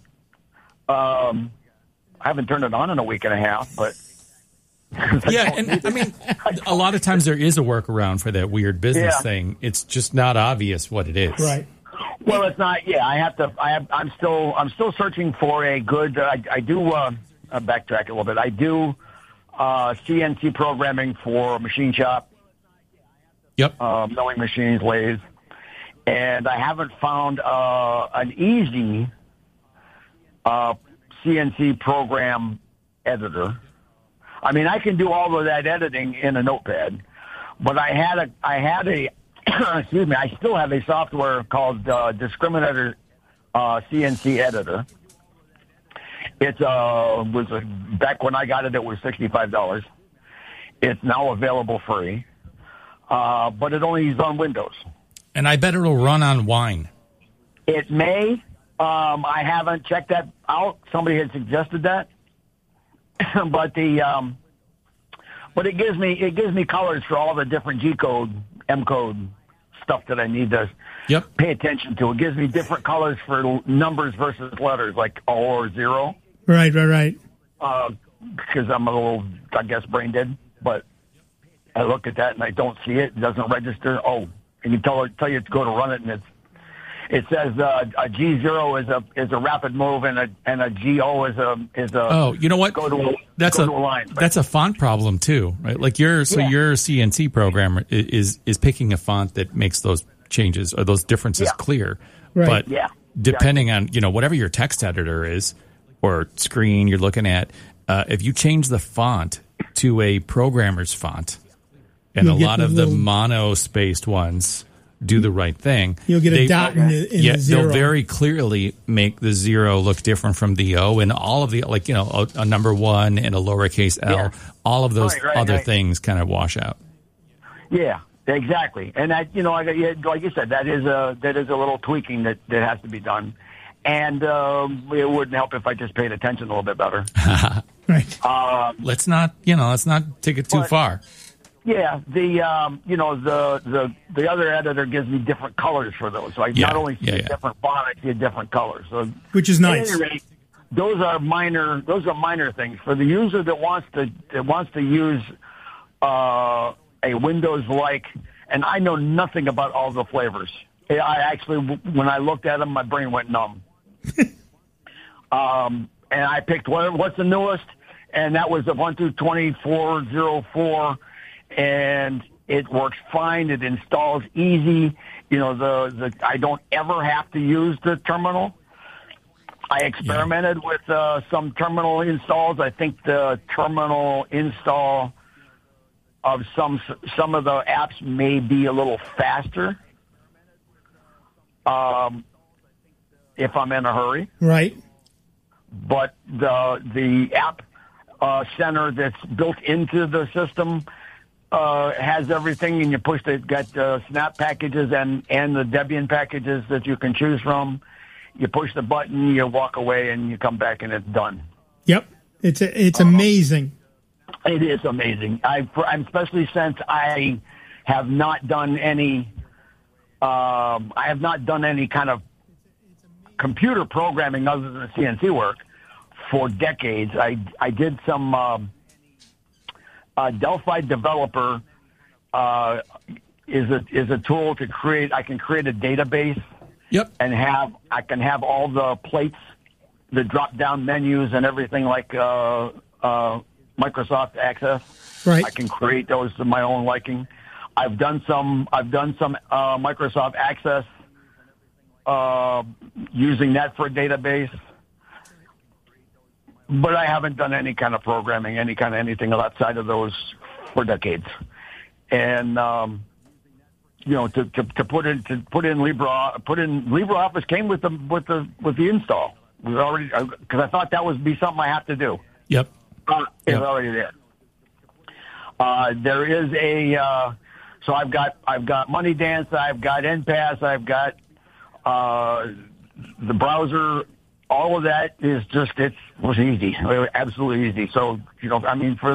I haven't turned it on in a week and a half, but yeah, and I mean, a lot of times there is a workaround for that weird business thing. It's just not obvious what it is. Right. Well, it's not. Yeah, I'm still searching for a good. I do backtrack a little bit. I do CNC programming for machine shop. Yep. Milling machines, lathes, and I haven't found an easy CNC program editor. I mean, I can do all of that editing in a notepad, but I had a excuse me, I still have a software called Discriminator CNC Editor. It was back when I got it, it was $65. It's now available free, but it only is on Windows. And I bet it'll run on Wine. It may. I haven't checked that out. Somebody had suggested that, but it gives me colors for all the different G code, M code stuff that I need to pay attention to. It gives me different colors for numbers versus letters, like O or 0. Right. Because I'm a little, I guess, brain dead. But I look at that and I don't see it. It doesn't register. Oh, and you tell you to go to run it, and it says a G0 is a rapid move, and a GO is a. Oh, you know what? That's a line. That's a font problem too, right? Like your CNC programmer is picking a font that makes those changes or those differences clear. Right. But depending on whatever your text editor is or screen you're looking at, if you change the font to a programmer's font, and a lot of the mono-spaced ones do the right thing. You'll get a dot in the 0. They'll very clearly make the 0 look different from the O, and all of the, a number 1 and a lowercase l, all of those other things kind of wash out. Yeah, exactly. And that, like you said, that is a little tweaking that has to be done. And it wouldn't help if I just paid attention a little bit better. Right. Let's not take it too far. Yeah, the other editor gives me different colors for those. So I not only see a different font, I see a different color. So which is nice. At any rate, those are minor things for the user that wants to use a Windows-like. And I know nothing about all the flavors. I actually, when I looked at them, my brain went numb. And I picked what's the newest, and that was the 1.2.24.04. And it works fine. It installs easy. I don't ever have to use the terminal. I experimented with some terminal installs. I think the terminal install of some of the apps may be a little faster if I'm in a hurry. Right. But the app center that's built into the system has everything, and you push got snap packages and the Debian packages that you can choose from. You push the button, you walk away, and you come back, and it's done. Yep, it's amazing. It is amazing. I'm especially since I have not done any. I have not done any kind of computer programming other than CNC work for decades. I did some. Delphi Developer is a tool to create. I can create a database. Yep. And I can have all the plates, the drop down menus, and everything like Microsoft Access. Right. I can create those to my own liking. I've done some Microsoft Access using that for a database. But I haven't done any kind of programming, anything outside of those for decades. And to put in LibreOffice came with the install. We already, because I thought that would be something I have to do. Yep. It's already there. There is so I've got MoneyDance, I've got NPass, I've got the browser. All of that is was easy, absolutely easy. So for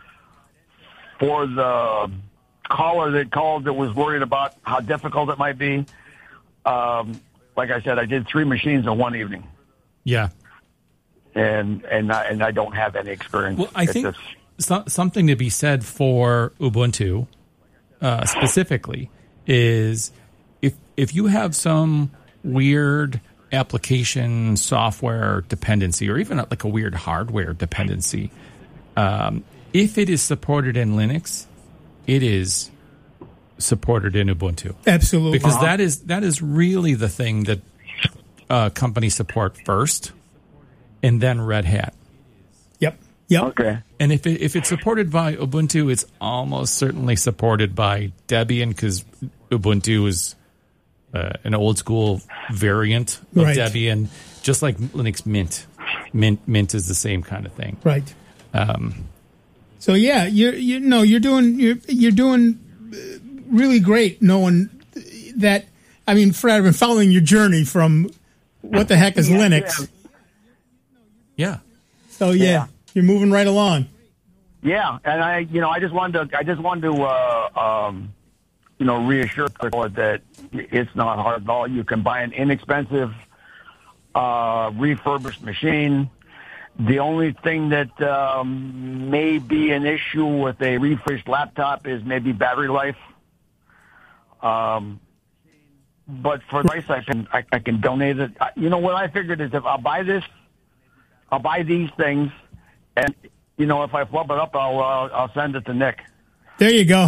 the caller that called that was worried about how difficult it might be, like I said, I did 3 machines in one evening. Yeah. And I don't have any experience. Well, I think something to be said for Ubuntu specifically is if you have some weird application software dependency or even like a weird hardware dependency, if it is supported in Linux, it is supported in Ubuntu. Absolutely. Because that is really the thing that companies support first, and then Red Hat. Yep. Okay. And if it's supported by Ubuntu, it's almost certainly supported by Debian, because Ubuntu is an old school variant of Debian, just like Linux Mint. Mint is the same kind of thing. Right. So yeah, you're doing really great. Knowing that, I mean, Fred, I've been following your journey from what the heck is Linux. Yeah. So yeah, you're moving right along. Yeah, and I just wanted to reassure people that it's not hard at all. You can buy an inexpensive refurbished machine. The only thing that may be an issue with a refurbished laptop is maybe battery life. But for the price, I can donate it. What I figured is if I'll buy these things, and if I flub it up, I'll send it to Nick. There you go.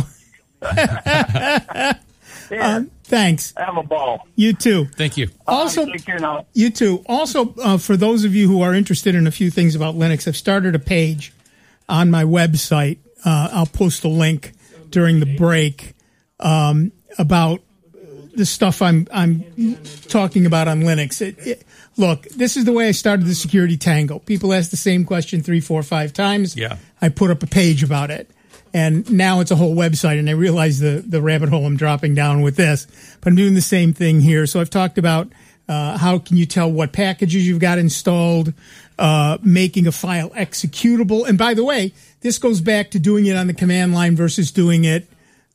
Thanks. Have a ball. You too. Thank you. Also, take care now. You too. Also, for those of you who are interested in a few things about Linux, I've started a page on my website. I'll post a link during the break about the stuff I'm talking about on Linux. Look, this is the way I started the Security Tango. People ask the same question 3, 4, 5 times. Yeah. I put up a page about it. And now it's a whole website, and I realize the rabbit hole I'm dropping down with this. But I'm doing the same thing here. So I've talked about how can you tell what packages you've got installed, making a file executable. And by the way, this goes back to doing it on the command line versus doing it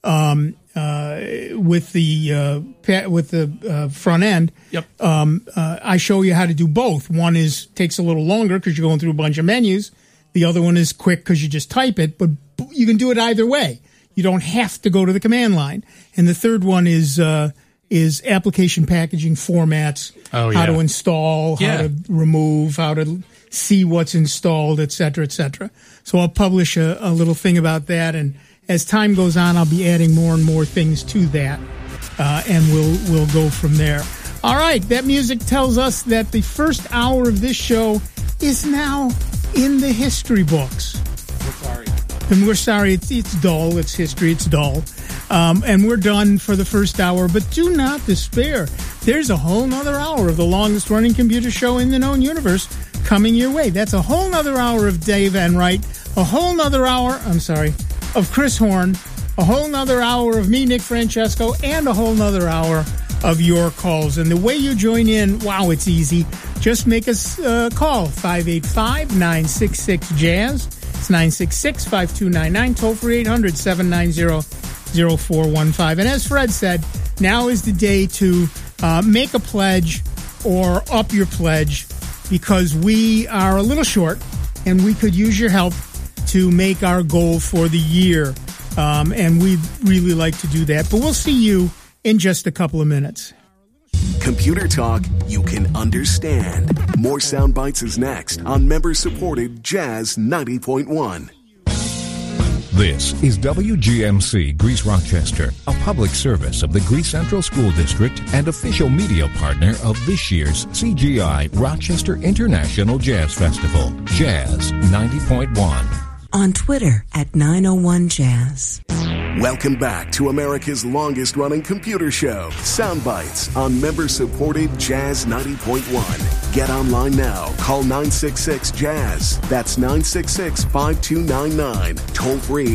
with the front end. Yep. I show you how to do both. One takes a little longer because you're going through a bunch of menus. The other one is quick because you just type it, but you can do it either way. You don't have to go to the command line. And the third one is application packaging formats, how to install, how to remove, how to see what's installed, et cetera, et cetera. So I'll publish a little thing about that. And as time goes on, I'll be adding more and more things to that. And we'll go from there. All right. That music tells us that the first hour of this show is now in the history books. And we're sorry, it's dull, it's history, it's dull. And we're done for the first hour, but do not despair. There's a whole nother hour of the longest running computer show in the known universe coming your way. That's a whole nother hour of Dave Enright, a whole nother hour, of Chris Horn, a whole nother hour of me, Nick Francesco, and a whole nother hour of your calls. And the way you join in, wow, it's easy. Just make us call 585-966-JAZZ. It's 966-5299, toll free 800-790-0415. And as Fred said, now is the day to make a pledge or up your pledge, because we are a little short and we could use your help to make our goal for the year. And we'd really like to do that. But we'll see you in just a couple of minutes. Computer talk you can understand. More Sound Bites is next on member-supported Jazz 90.1. This is WGMC Greece Rochester, a public service of the Greece Central School District and official media partner of this year's CGI Rochester International Jazz Festival, Jazz 90.1. On Twitter at 901 Jazz. Welcome back to America's longest-running computer show, Soundbites, on member-supported Jazz 90.1. Get online now. Call 966-JAZZ. That's 966-5299. Toll-free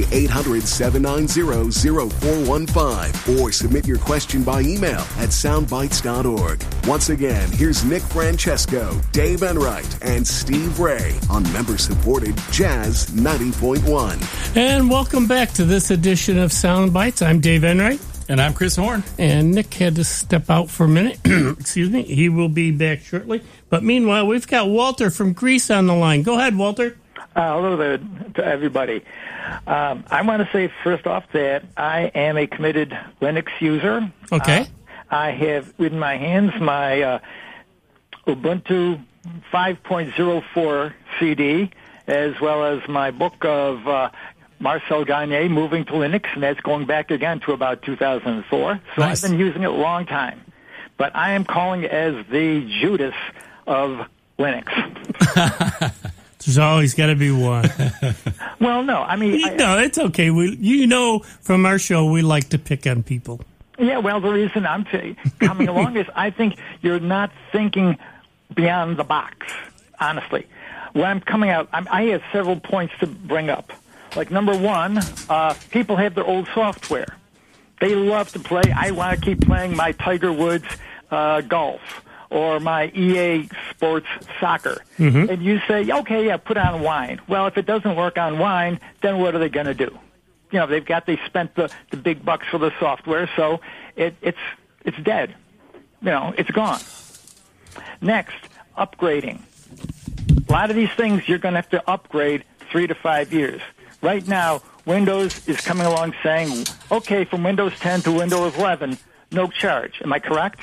800-790-0415. Or submit your question by email at soundbites.org. Once again, here's Nick Francesco, Dave Enright, and Steve Ray on member-supported Jazz 90.1. And welcome back to this edition of Sound Bites. I'm Dave Enright. And I'm Chris Horn. And Nick had to step out for a minute. Excuse me. He will be back shortly. But meanwhile, we've got Walter from Greece on the line. Go ahead, Walter. Hello there to everybody. I want to say first off that I am a committed Linux user. Okay. I have in my hands my Ubuntu 5.04 CD, as well as my book of Marcel Gagne, Moving to Linux, and that's going back again to about 2004. So nice. I've been using it a long time. But I am calling it as the Judas of Linux. There's always got to be one. Well, no, I mean... No, it's okay. From our show, we like to pick on people. Yeah, well, the reason I'm coming along is I think you're not thinking beyond the box, honestly. When I'm coming out, I have several points to bring up. Like, number one, people have their old software. They love to play. I want to keep playing my Tiger Woods golf or my EA Sports soccer. Mm-hmm. And you say, okay, yeah, put on Wine. Well, if it doesn't work on Wine, then what are they going to do? You know, they spent the big bucks for the software, so it's dead. You know, it's gone. Next, upgrading. A lot of these things you're going to have to upgrade 3 to 5 years. Right now, Windows is coming along saying, okay, from Windows 10 to Windows 11, no charge. Am I correct?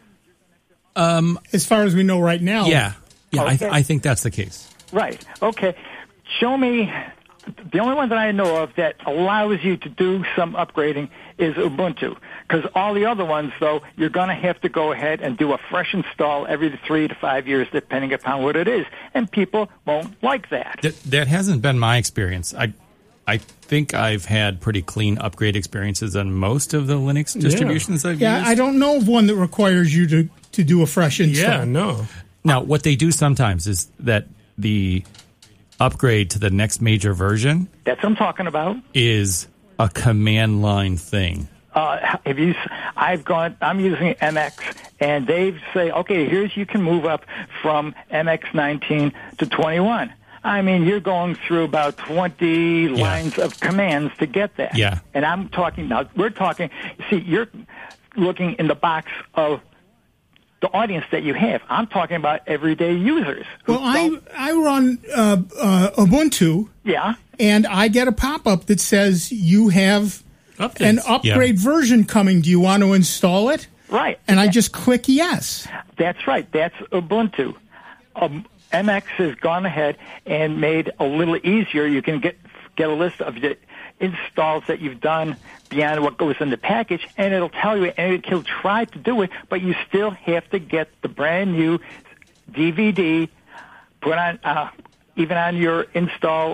As far as we know right now. Yeah, okay. I think that's the case. Right. Okay. Show me. The only one that I know of that allows you to do some upgrading is Ubuntu. Because all the other ones, though, you're going to have to go ahead and do a fresh install every 3 to 5 years, depending upon what it is. And people won't like that. That hasn't been my experience. I think I've had pretty clean upgrade experiences on most of the Linux distributions I've used. Yeah, I don't know of one that requires you to do a fresh install. Yeah, no. Now, what they do sometimes is that the upgrade to the next major version. That's what I'm talking about. Is a command line thing. I'm using MX, and they say, okay, you can move up from MX19 to 21. I mean, you're going through about 20 lines of commands to get that. Yeah. And you're looking in the box of the audience that you have. I'm talking about everyday users. Well, I run Ubuntu. Yeah. And I get a pop-up that says you have an upgrade version coming. Do you want to install it? Right. And I just click yes. That's right. That's Ubuntu. MX has gone ahead and made a little easier. You can get a list of the installs that you've done beyond what goes in the package, and it'll tell you, and it'll try to do it, but you still have to get the brand new DVD put on, even on your install,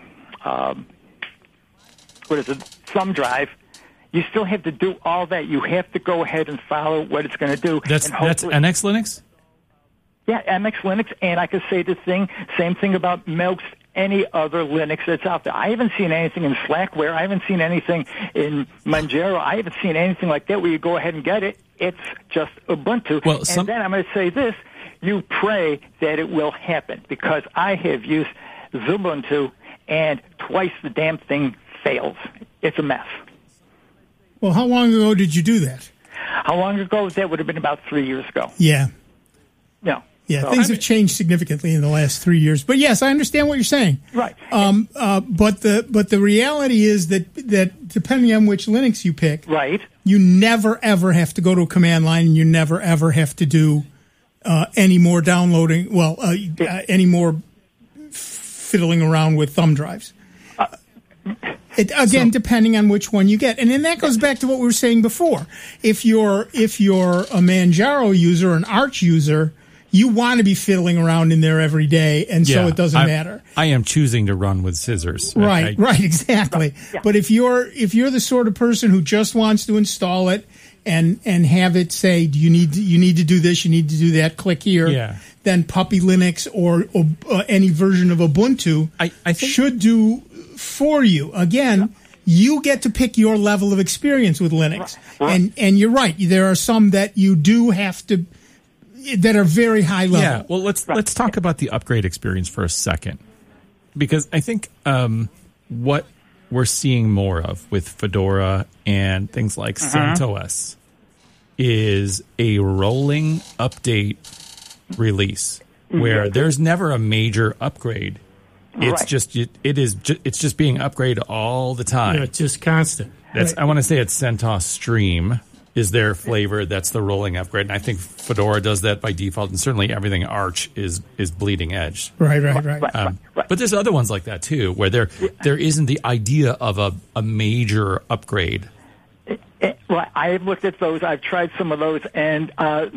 thumb drive. You still have to do all that. You have to go ahead and follow what it's going to do. That's NX Linux? Yeah, MX Linux, and I could say the same thing about most any other Linux that's out there. I haven't seen anything in Slackware. I haven't seen anything in Manjaro. I haven't seen anything like that where you go ahead and get it. It's just Ubuntu. Well, and then I'm going to say this. You pray that it will happen, because I have used Ubuntu, and twice the damn thing fails. It's a mess. Well, how long ago did you do that? How long ago? That would have been about 3 years ago. Yeah. No. Yeah, things have changed significantly in the last 3 years. But yes, I understand what you're saying. Right. But the reality is that depending on which Linux you pick, right, you never ever have to go to a command line, and you never ever have to do any more downloading. Well, any more fiddling around with thumb drives. Depending on which one you get, and then that goes back to what we were saying before. If you're a Manjaro user, an Arch user, you want to be fiddling around in there every day, and so it doesn't matter. I am choosing to run with scissors. Right, exactly. Yeah. But if you're the sort of person who just wants to install it and have it say, you need to do this, you need to do that, click here, then Puppy Linux or any version of Ubuntu I think should do for you. Again, you get to pick your level of experience with Linux. Right. And you're right. There are some that you do have to, that are very high level. Yeah. Well, let's talk about the upgrade experience for a second, because I think what we're seeing more of with Fedora and things like CentOS is a rolling update release where there's never a major upgrade. It's just it's just being upgraded all the time. Yeah, it's just constant. I want to say it's CentOS Stream is their flavor. That's the rolling upgrade, and I think Fedora does that by default, and certainly everything Arch is bleeding edge. Right. But there's other ones like that too, where there isn't the idea of a major upgrade. Well, I have looked at those. I've tried some of those, and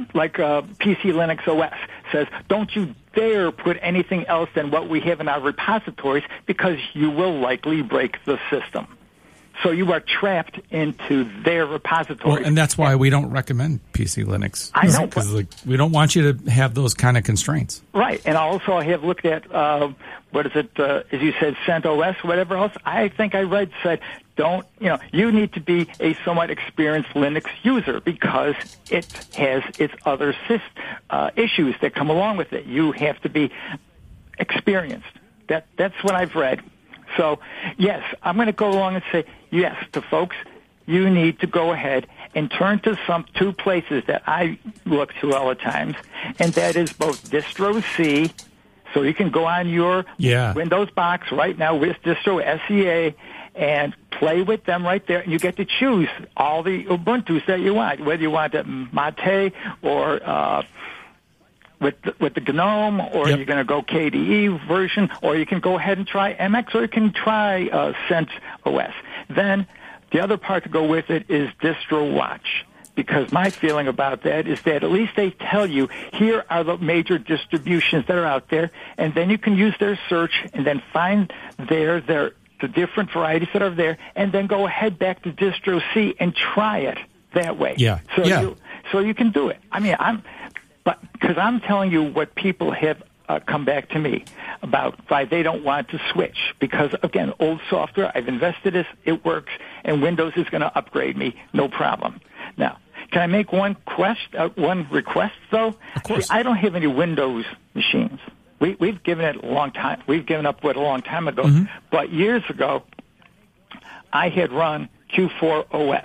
PC Linux OS says, don't you dare put anything else than what we have in our repositories, because you will likely break the system. So you are trapped into their repository. Well, and that's why we don't recommend PC Linux. I know. Because we don't want you to have those kind of constraints. Right. And also I have looked at, as you said, CentOS, whatever else. I think I said, you need to be a somewhat experienced Linux user, because it has its other issues that come along with it. You have to be experienced. That's what I've read. So, yes, I'm going to go along and say, yes, to folks, you need to go ahead and turn to two places that I look to all the times, and that is both Distro C, so you can go on your Windows box right now with Distro SEA and play with them right there, and you get to choose all the Ubuntus that you want, whether you want Mate or with the GNOME, or you're going to go KDE version, or you can go ahead and try MX, or you can try CentOS. Then the other part to go with it is DistroWatch, because my feeling about that is that at least they tell you, here are the major distributions that are out there, and then you can use their search and then find the different varieties that are there, and then go ahead back to Distro C and try it that way. So you can do it. I mean, because I'm telling you what people have come back to me about why they don't want to switch. Because, again, old software, I've invested this, it works, and Windows is going to upgrade me, no problem. Now, can I make one request, though? Of course. See, I don't have any Windows machines. We've given it a long time. We've given up a long time ago. Mm-hmm. But years ago, I had run Q4 OS.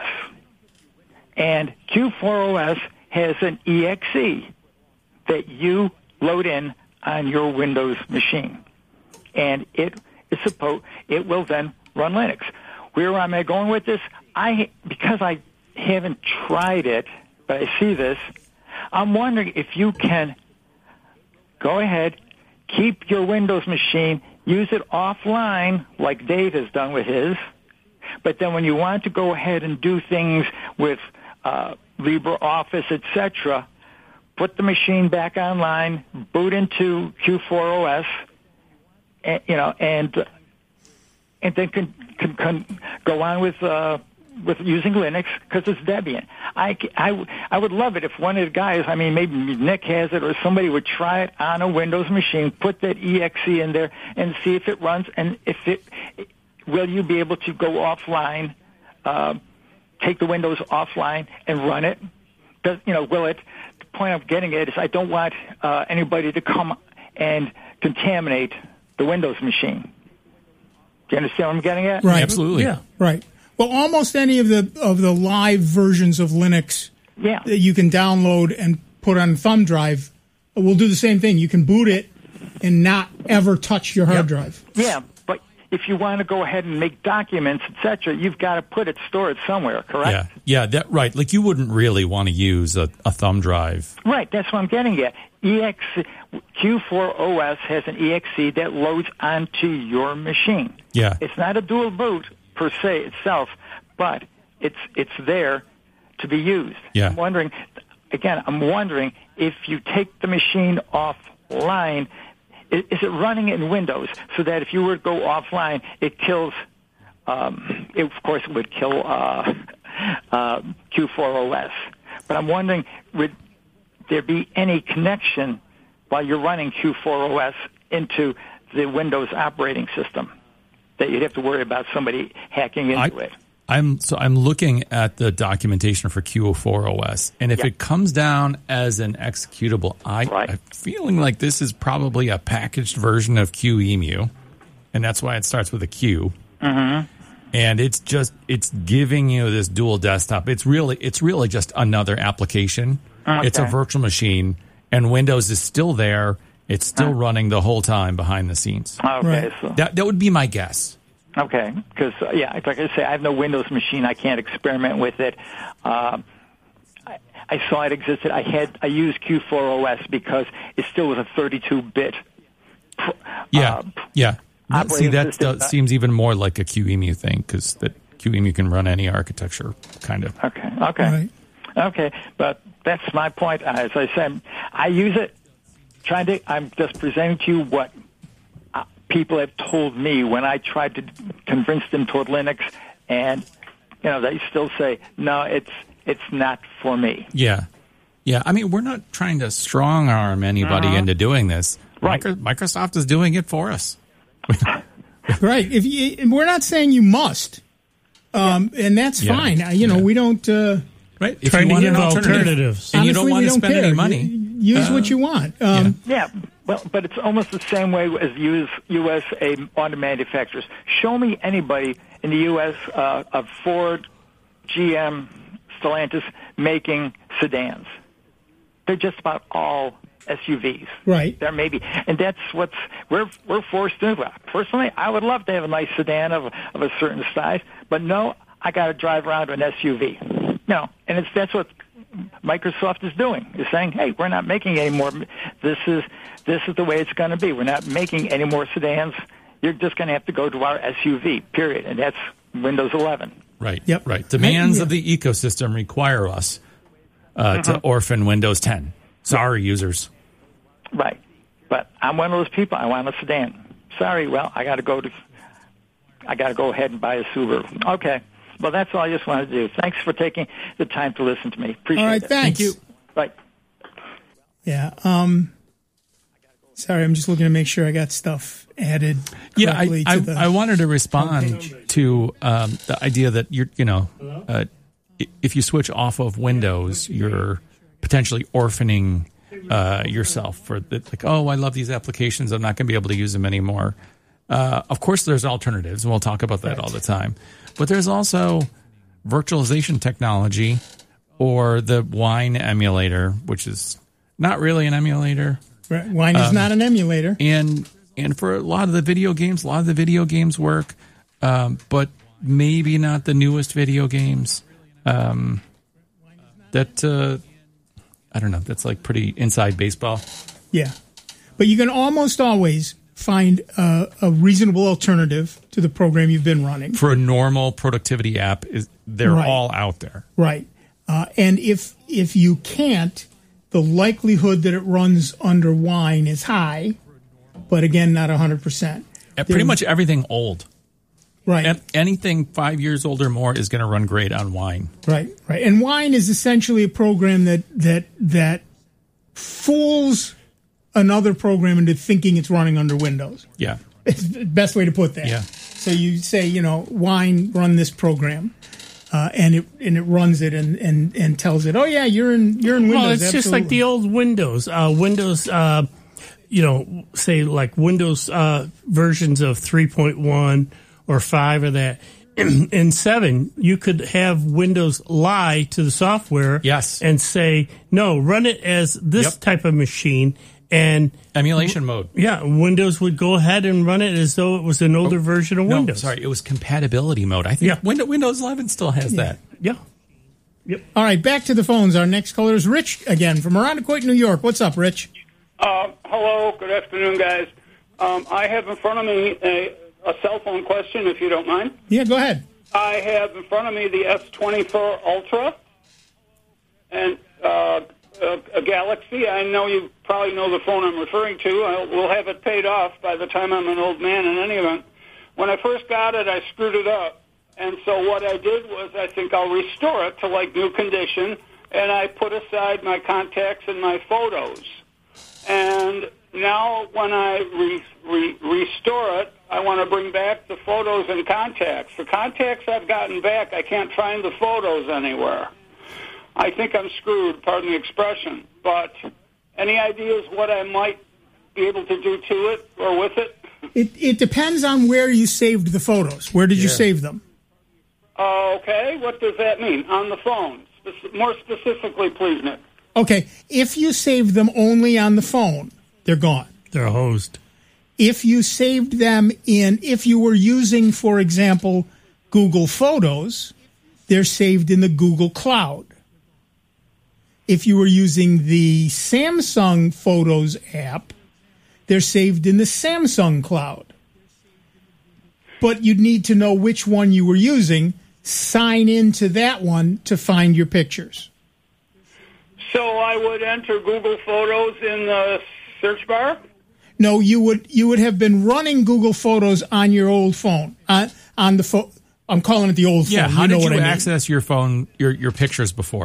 And Q4 OS has an EXE that you load in on your Windows machine, and it will then run Linux. Where am I going with this? Because I haven't tried it, but I see this, I'm wondering if you can go ahead, keep your Windows machine, use it offline like Dave has done with his, but then when you want to go ahead and do things with LibreOffice, etc., put the machine back online, boot into Q4 OS, and then can go on with using Linux, because it's Debian. I would love it if one of the guys, maybe Nick has it, or somebody would try it on a Windows machine, put that EXE in there, and see if it runs, and will you be able to go offline, take the Windows offline and run it? Will it? The point I'm getting at is I don't want anybody to come and contaminate the Windows machine. Do you understand what I'm getting at? Right. Absolutely. Yeah. Right. Well, almost any of the live versions of Linux that you can download and put on a thumb drive will do the same thing. You can boot it and not ever touch your hard drive. Yeah, but if you want to go ahead and make documents, etc., you've got to store it somewhere, correct? Yeah, right. Like, you wouldn't really want to use a thumb drive. Right, that's what I'm getting at. Q4 OS has an EXE that loads onto your machine. Yeah. It's not a dual boot per se itself, but it's there to be used. Yeah. I'm wondering, again, I'm wondering if you take the machine offline, is it running in Windows so that if you were to go offline, it kills, of course, it would kill Q4OS. But I'm wondering, would there be any connection while you're running Q4OS into the Windows operating system that you'd have to worry about somebody hacking into it? I'm looking at the documentation for Q4OS, and if it comes down as an executable, I'm feeling like this is probably a packaged version of QEMU, and that's why it starts with a Q. Mm-hmm. And it's giving you this dual desktop. It's really just another application. Okay. It's a virtual machine, and Windows is still there. It's still running the whole time behind the scenes. Okay, Right. so That would be my guess. okay, because like I say, I have no Windows machine. I can't experiment with it. I saw it existed. I used Q4OS because it still was a 32-bit. Yeah. See, that system. seems even more like a QEMU thing, because that QEMU can run any architecture, kind of. Okay. Okay, but that's my point. As I said, I use it. I'm just presenting to you what people have told me when I tried to convince them toward Linux, and they still say no. It's not for me. Yeah. I mean, we're not trying to strong arm anybody into doing this. Right. Microsoft is doing it for us. Right. We're not saying you must, and that's fine. We don't. Right. If trying you want to give an alternatives, and honestly, you don't want to spend any money, use what you want. Well, but it's almost the same way as U.S. auto manufacturers. Show me anybody in the U.S. Of Ford, GM, Stellantis making sedans. They're just about all SUVs. Right. There may be, and that's what's we're forced into. Personally, I would love to have a nice sedan of a certain size, but no, I got to drive around an SUV. No, and that's what Microsoft is doing. Is saying, hey, we're not making any more. This is the way it's going to be. We're not making any more sedans. You're just going to have to go to our SUV. Period, and that's Windows 11. Right. Yep. Right. Demands of the ecosystem require us to orphan Windows 10. Sorry, users. Right. But I'm one of those people. I want a sedan. Sorry. Well, I got to go ahead and buy a Subaru. Okay. Well, that's all I just wanted to do. Thanks for taking the time to listen to me. Appreciate it. All right. Thanks. Thank you. Right. Yeah. Sorry, I'm just looking to make sure I got stuff added correctly to the I wanted to respond homepage. to the idea that if you switch off of Windows, you're potentially orphaning yourself for like, oh, I love these applications, I'm not going to be able to use them anymore. Of course, there's alternatives, and we'll talk about that all the time. But there's also virtualization technology, or the Wine emulator, which is not really an emulator. Right. Wine is not an emulator. And for a lot of the video games work, but maybe not the newest video games. I don't know. That's like pretty inside baseball. Yeah. But you can almost always find a reasonable alternative to the program you've been running. For a normal productivity app, they're all out there. Right. And if you can't, the likelihood that it runs under Wine is high, but again, not 100%. Pretty much everything old. Right. Anything 5 years old or more is going to run great on Wine. Right. And Wine is essentially a program that fools another program into thinking it's running under Windows. Yeah. It's the best way to put that. Yeah. So you say, Wine, run this program. And it runs it and tells it, oh yeah, you're in Windows. Well, it's just like the old Windows. Windows, say like Windows versions of 3.1 or 5 or that. In 7, you could have Windows lie to the software, and say, no, run it as this type of machine. And emulation mode. Yeah, Windows would go ahead and run it as though it was an older version of Windows. Sorry, it was compatibility mode. I think Windows 11 still has that. Yeah. Yep. All right, back to the phones. Our next caller is Rich again from Irondequoit, New York. What's up, Rich? Hello. Good afternoon, guys. I have in front of me a cell phone question, if you don't mind. Yeah, go ahead. I have in front of me the S24 Ultra, and a Galaxy. I know you probably know the phone I'm referring to. We'll have it paid off by the time I'm an old man in any event. When I first got it, I screwed it up. And so what I did was I think I'll restore it to like new condition, and I put aside my contacts and my photos. And now when I restore it, I want to bring back the photos and contacts. The contacts I've gotten back, I can't find the photos anywhere. I think I'm screwed, pardon the expression. But any ideas what I might be able to do to it or with it? It depends on where you saved the photos. Where did you save them? Okay, what does that mean? On the phone. More specifically, please, Nick. Okay, if you saved them only on the phone, they're gone. They're hosed. If you saved them if you were using, for example, Google Photos, they're saved in the Google Cloud. If you were using the Samsung Photos app, they're saved in the Samsung Cloud. But you'd need to know which one you were using, sign into that one to find your pictures. So I would enter Google Photos in the search bar? No, you would have been running Google Photos on your old phone. On the phone. I'm calling it the old phone. Yeah, how did you access your phone, your pictures before?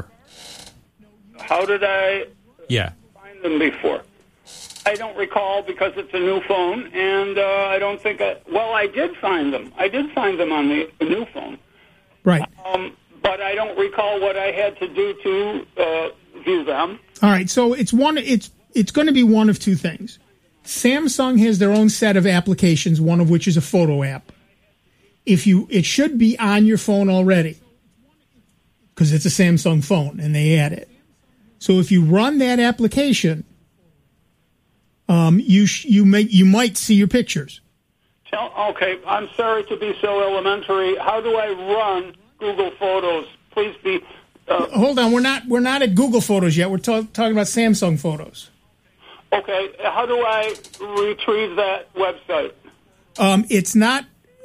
How did I find them before? I don't recall because it's a new phone, and I don't think I did find them. I did find them on the new phone. Right. But I don't recall what I had to do to view them. All right, so it's going to be one of two things. Samsung has their own set of applications, one of which is a photo app. It should be on your phone already because it's a Samsung phone and they add it. So if you run that application, you might see your pictures. Okay, I'm sorry to be so elementary. How do I run Google Photos? Please be. Hold on, we're not at Google Photos yet. We're talking about Samsung Photos. Okay, how do I retrieve that website? It's not.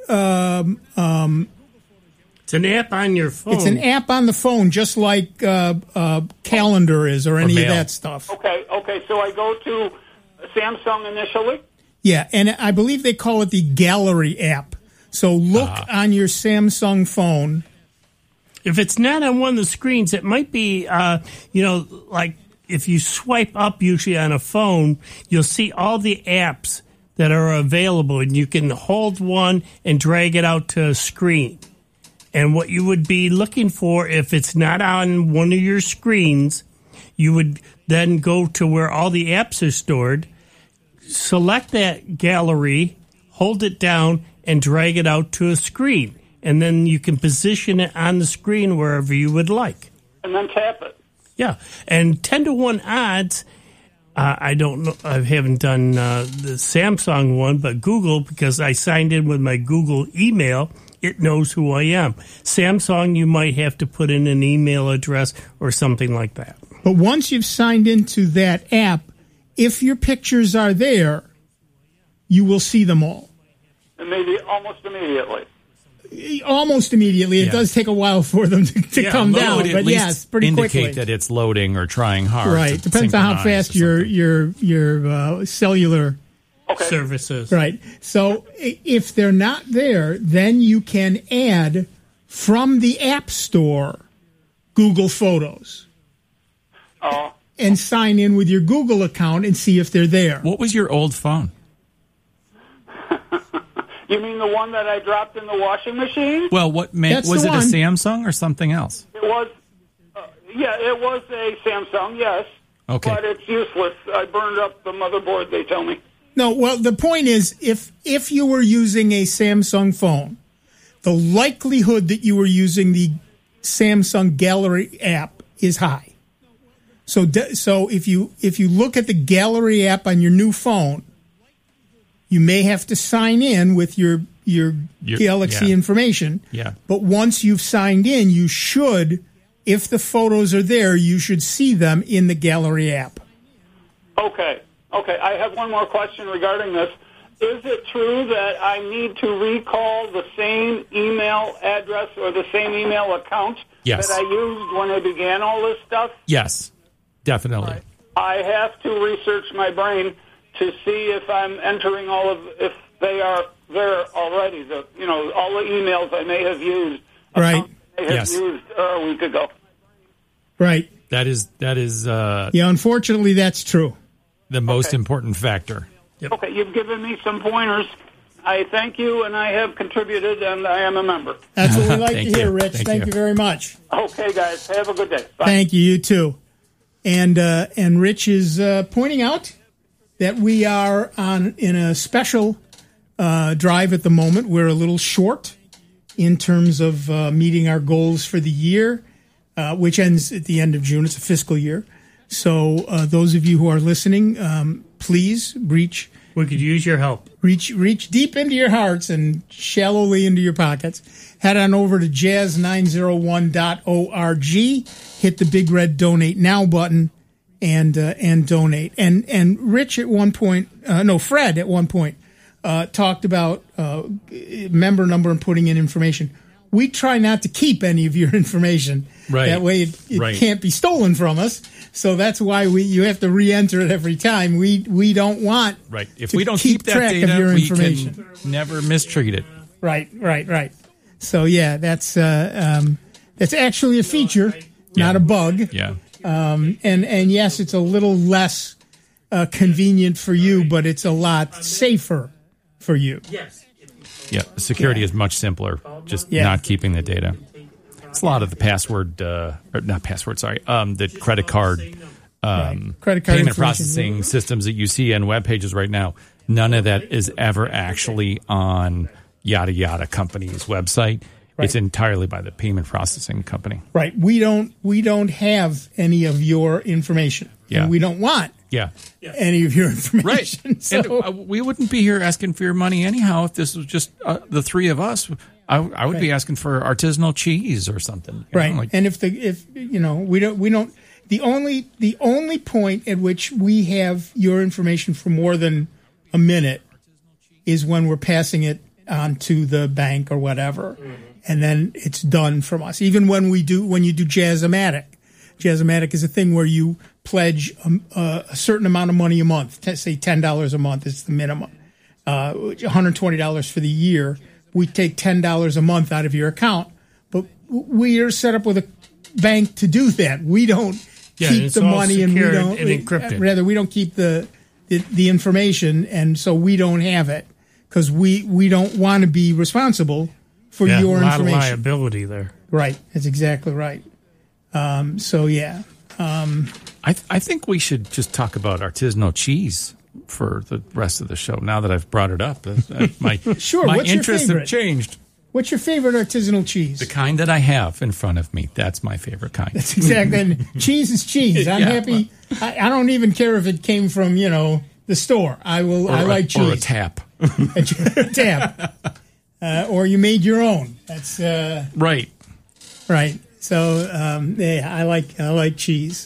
It's an app on your phone. It's an app on the phone, just like Calendar is or any of that stuff. Okay. So I go to Samsung initially? Yeah, and I believe they call it the Gallery app. So look on your Samsung phone. If it's not on one of the screens, it might be, like if you swipe up usually on a phone, you'll see all the apps that are available, and you can hold one and drag it out to a screen. And what you would be looking for, if it's not on one of your screens, you would then go to where all the apps are stored, select that gallery, hold it down, and drag it out to a screen. And then you can position it on the screen wherever you would like. And then tap it. Yeah. And 10-to-1 odds, I don't know, I haven't done the Samsung one, but Google, because I signed in with my Google email, it knows who I am. Samsung, you might have to put in an email address or something like that. But once you've signed into that app, if your pictures are there, you will see them all. And maybe almost immediately. Almost immediately. It does take a while for them to come down, but yes, pretty quickly. Indicate that it's loading or trying hard. Right. Depends on how fast your cellular services. Right. So if they're not there, then you can add from the App Store Google Photos. And sign in with your Google account and see if they're there. What was your old phone? You mean the one that I dropped in the washing machine? Well, was it a Samsung or something else? It was, it was a Samsung, yes. Okay. But it's useless. I burned up the motherboard, they tell me. No, well, the point is, if you were using a Samsung phone, the likelihood that you were using the Samsung Gallery app is high. So if you look at the Gallery app on your new phone, you may have to sign in with your Galaxy information. Yeah. But once you've signed in, you should, if the photos are there, you should see them in the Gallery app. Okay. I have one more question regarding this. Is it true that I need to recall the same email address or the same email account that I used when I began all this stuff? Yes. Definitely. I have to research my brain to see if I'm entering if they are there already. All the emails I may have used. Right. I may have used a week ago. Right. That is. Unfortunately, that's true. The most important factor. Yep. Okay, you've given me some pointers. I thank you, and I have contributed, and I am a member. That's what we like to hear, Rich. Thank you very much. Okay, guys. Have a good day. Bye. Thank you. You too. And Rich is pointing out that we are in a special drive at the moment. We're a little short in terms of meeting our goals for the year, which ends at the end of June. It's a fiscal year. So those of you who are listening, please reach. We could use your help. Reach deep into your hearts and shallowly into your pockets. Head on over to jazz901.org. Hit the big red Donate Now button and donate. And Rich at one point, Fred at one point, talked about member number and putting in information. We try not to keep any of your information. Right. That way it can't be stolen from us. So that's why you have to re-enter it every time. We don't want If we don't keep that data, your we information. can never mistreat it. Right. So yeah, that's actually a feature, not a bug. Yeah. And yes, it's a little less convenient for you, but it's a lot safer for you. Yes. Yeah, security is much simpler. Just not keeping the data. It's a lot of the the credit card, payment processing systems that you see on web pages right now. None of that is ever actually on yada yada company's website. Right. It's entirely by the payment processing company. Right. We don't have any of your information. Yeah. And we don't want any of your information. Right. So. And we wouldn't be here asking for your money anyhow if this was just the three of us. I would be asking for artisanal cheese or something. Right. And if we don't the only point at which we have your information for more than a minute is when we're passing it on to the bank or whatever. Mm-hmm. And then it's done from us. Even when you do Jazz-O-Matic. Jazz-O-Matic is a thing where you pledge a certain amount of money a month. Say $10 a month is the minimum. $120 for the year. We take $10 a month out of your account, but we are set up with a bank to do that. We don't keep the money, and we don't encrypt it. Rather, we don't keep the information, and so we don't have it because we don't want to be responsible for your information. A lot of liability there. Right, that's exactly right. I think we should just talk about artisanal cheese for the rest of the show. Now that I've brought it up, my interests have changed. What's your favorite artisanal cheese? The kind that I have in front of me. That's my favorite kind. That's exactly. And cheese is cheese. I'm happy. I don't even care if it came from the store. I like cheese. Or a tap. A tap. Or you made your own. That's right. Right. So I like cheese.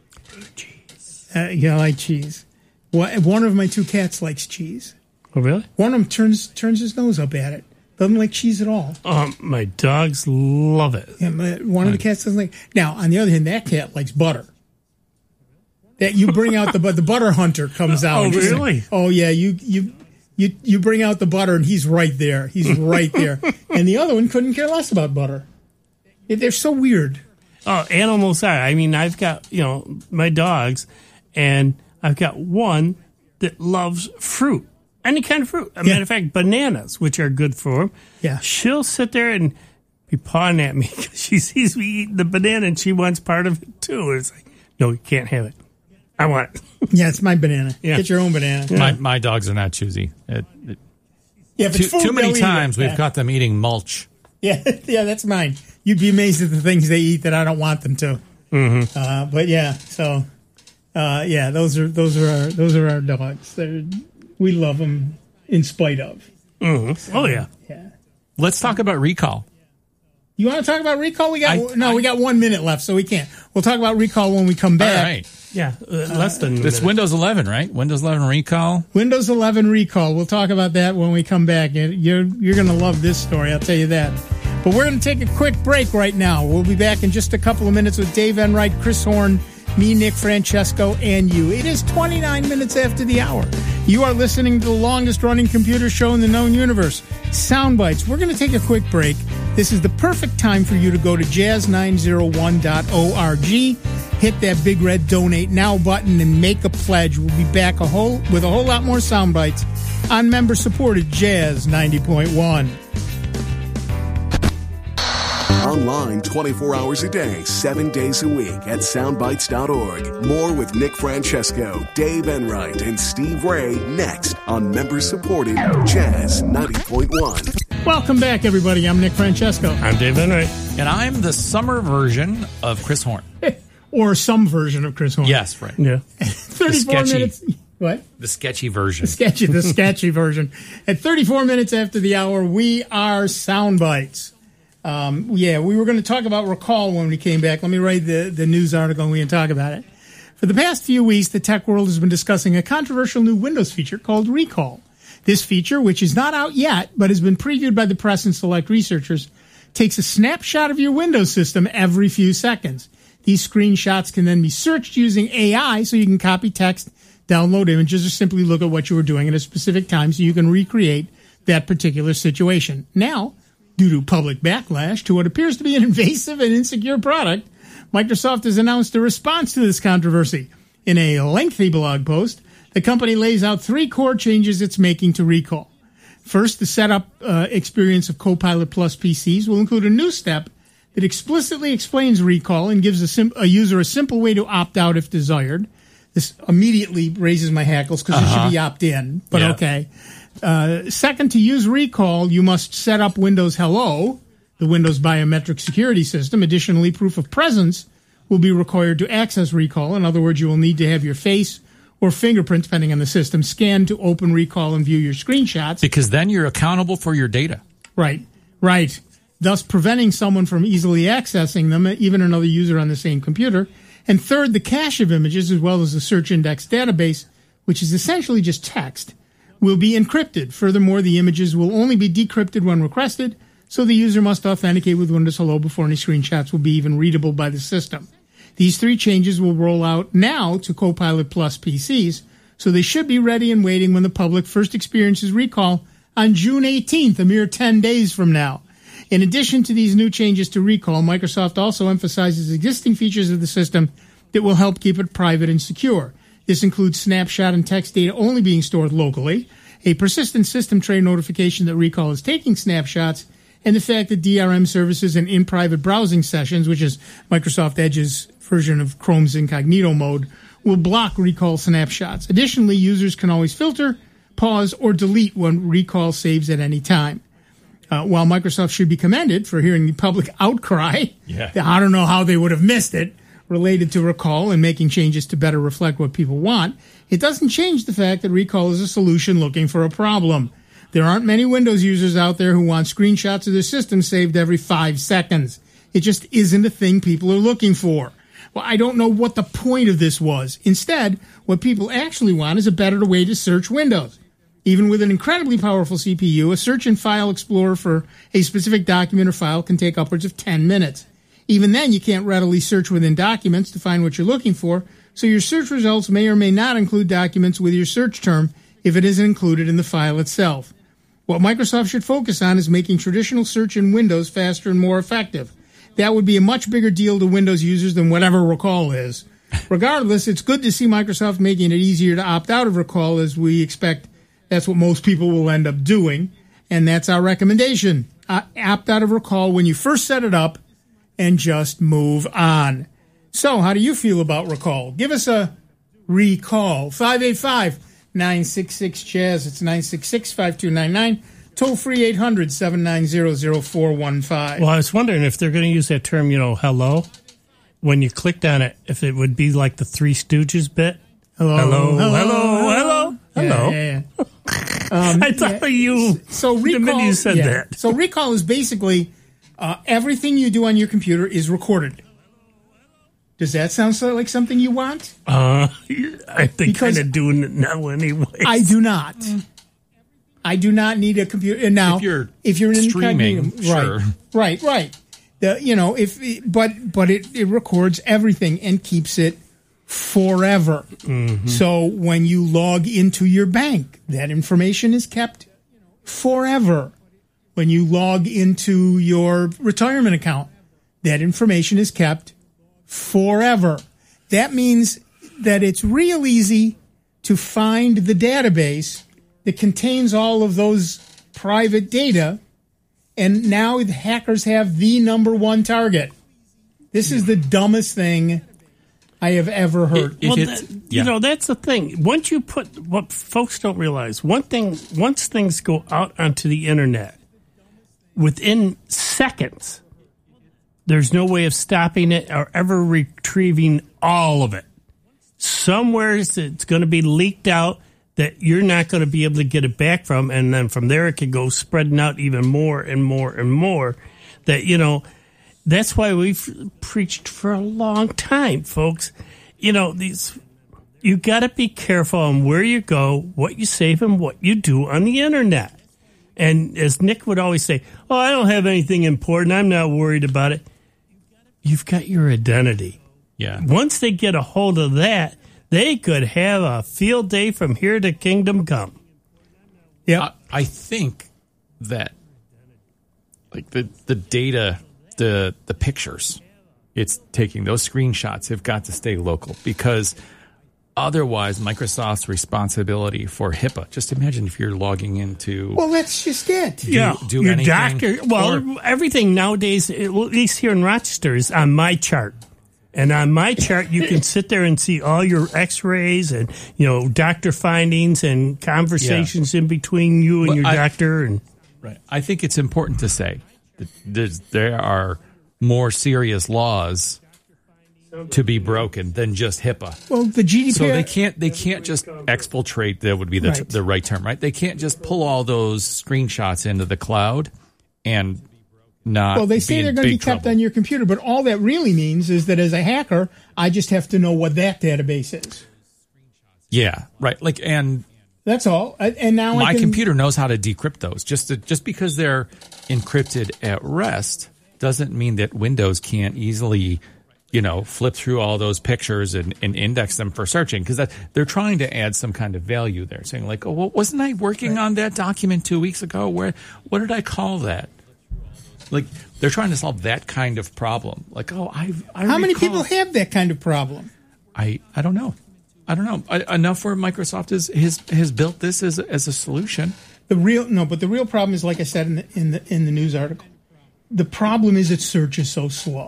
I like cheese. One of my two cats likes cheese. Oh, really? One of them turns his nose up at it. Doesn't like cheese at all. My dogs love it. Yeah, one of the cats doesn't like. Now, on the other hand, that cat likes butter. That you bring out the butter hunter comes out. Oh, really? Oh, yeah. You bring out the butter and he's right there. He's right there. And the other one couldn't care less about butter. They're so weird. Oh, animals are. I mean, I've got my dogs, and I've got one that loves fruit. Any kind of fruit. As a matter of fact, bananas, which are good for him. Yeah. She'll sit there and be pawing at me because she sees me eating the banana and she wants part of it too. And it's like, no, you can't have it. I want it. Yeah, it's my banana. Yeah. Get your own banana. Yeah. My dogs are not choosy. Too many times we've got them eating mulch. Yeah, that's mine. You'd be amazed at the things they eat that I don't want them to. Mm-hmm. But yeah, so those are our dogs. We love them in spite of. Mm-hmm. Oh yeah. Let's talk about recall. You want to talk about recall? We got 1 minute left, so we can't. We'll talk about recall when we come back. All right. Yeah, less than. It's Windows 11, right? Windows 11 recall. Windows 11 recall. We'll talk about that when we come back. You're going to love this story, I'll tell you that. But we're going to take a quick break right now. We'll be back in just a couple of minutes with Dave Enright, Chris Horn, Me, Nick Francesco, and you. It is 29 minutes after the hour. You are listening to the longest-running computer show in the known universe, Soundbites. We're going to take a quick break. This is the perfect time for you to go to jazz901.org, hit that big red Donate Now button, and make a pledge. We'll be back with a whole lot more Soundbites on member-supported Jazz 90.1. Online 24 hours a day, 7 days a week at soundbites.org. More with Nick Francesco, Dave Enright, and Steve Ray next on member-supported Jazz 90.1. Welcome back, everybody. I'm Nick Francesco. I'm Dave Enright. And I'm the summer version of Chris Horn. Or some version of Chris Horn. Yes, right. Yeah. 34 minutes. What? The sketchy version. The sketchy version. At 34 minutes after the hour, we are Soundbites. We were going to talk about Recall when we came back. Let me write the news article and we can talk about it. For the past few weeks, the tech world has been discussing a controversial new Windows feature called Recall. This feature, which is not out yet, but has been previewed by the press and select researchers, takes a snapshot of your Windows system every few seconds. These screenshots can then be searched using AI, so you can copy text, download images, or simply look at what you were doing at a specific time so you can recreate that particular situation. Now, due to public backlash to what appears to be an invasive and insecure product, Microsoft has announced a response to this controversy. In a lengthy blog post, the company lays out 3 core changes it's making to Recall. First, the setup experience of Copilot Plus PCs will include a new step that explicitly explains Recall and gives a user a simple way to opt out if desired. This immediately raises my hackles because it should be opt-in, but okay. Second, to use Recall, you must set up Windows Hello, the Windows biometric security system. Additionally, proof of presence will be required to access Recall. In other words, you will need to have your face or fingerprint, depending on the system, scanned to open Recall and view your screenshots. Because then you're accountable for your data. Right. Thus preventing someone from easily accessing them, even another user on the same computer. And third, the cache of images, as well as the search index database, which is essentially just text, will be encrypted. Furthermore, the images will only be decrypted when requested, so the user must authenticate with Windows Hello before any screenshots will be even readable by the system. These 3 changes will roll out now to Copilot Plus PCs, so they should be ready and waiting when the public first experiences Recall on June 18th, a mere 10 days from now. In addition to these new changes to Recall, Microsoft also emphasizes existing features of the system that will help keep it private and secure. This includes snapshot and text data only being stored locally, a persistent system tray notification that Recall is taking snapshots, and the fact that DRM services and in-private browsing sessions, which is Microsoft Edge's version of Chrome's incognito mode, will block Recall snapshots. Additionally, users can always filter, pause, or delete when Recall saves at any time. While Microsoft should be commended for hearing the public outcry, I don't know how they would have missed it, related to Recall and making changes to better reflect what people want, it doesn't change the fact that Recall is a solution looking for a problem. There aren't many Windows users out there who want screenshots of their system saved every 5 seconds. It just isn't a thing people are looking for. Well, I don't know what the point of this was. Instead, what people actually want is a better way to search Windows. Even with an incredibly powerful CPU, a search in File Explorer for a specific document or file can take upwards of 10 minutes. Even then, you can't readily search within documents to find what you're looking for, so your search results may or may not include documents with your search term if it isn't included in the file itself. What Microsoft should focus on is making traditional search in Windows faster and more effective. That would be a much bigger deal to Windows users than whatever Recall is. Regardless, it's good to see Microsoft making it easier to opt out of Recall, as we expect that's what most people will end up doing, and that's our recommendation. Opt out of Recall when you first set it up, and just move on. So, how do you feel about Recall? Give us a recall. 585-966-JAZZ. It's 966-5299. Toll free 800-790-0415. Well, I was wondering if they're going to use that term, hello. When you clicked on it, if it would be like the Three Stooges bit. Hello. Yeah. I thought you. So Recall, the minute you said that. So Recall is basically everything you do on your computer is recorded. Does that sound like something you want? I think kind of doing it now anyway. I do not. I do not need a computer now. If you're in streaming, sure. Right. But it records everything and keeps it forever. Mm-hmm. So when you log into your bank, that information is kept forever. When you log into your retirement account, that information is kept forever. That means that it's real easy to find the database that contains all of those private data, and now the hackers have the number one target. This is the dumbest thing I have ever heard. You know, that's the thing. Once you put, what folks don't realize, once things go out onto the internet, within seconds, there's no way of stopping it or ever retrieving all of it. Somewhere it's going to be leaked out that you're not going to be able to get it back from, and then from there it can go spreading out even more and more and more. That, you know, that's why we've preached for a long time, folks. You know, you got to be careful on where you go, what you save, and what you do on the internet. And as Nick would always say, "Oh, I don't have anything important. I'm not worried about it." You've got your identity. Yeah. Once they get a hold of that, they could have a field day from here to kingdom come. Yeah, I think that, like the data, the pictures, it's taking those screenshots have got to stay local, because otherwise Microsoft's responsibility for HIPAA. Just imagine if you're logging into. Well, that's just it. Do your anything, doctor. Well, everything nowadays, at least here in Rochester, is on my chart. And on my chart, you can sit there and see all your X-rays and, you know, doctor findings and conversations in between you and your doctor. And right. I think it's important to say that there are more serious laws to be broken than just HIPAA. Well, the GDPR. So they can't just exfiltrate. That would be the right term, right? They can't just pull all those screenshots into the cloud and not. Well, they say they're going to be kept on your computer, but all that really means is that as a hacker, I just have to know what that database is. Yeah, right. Like, and that's all. And now my computer knows how to decrypt those. Just because they're encrypted at rest doesn't mean that Windows can't easily, you know, flip through all those pictures and index them for searching, because they're trying to add some kind of value there, saying like, "Oh, well, wasn't I working on that document 2 weeks ago? What did I call that?" Like, they're trying to solve that kind of problem. Like, oh, how many people have that kind of problem? I don't know. Enough where Microsoft has built this as a solution. But the real problem is, like I said in the news article, the problem is that search is so slow.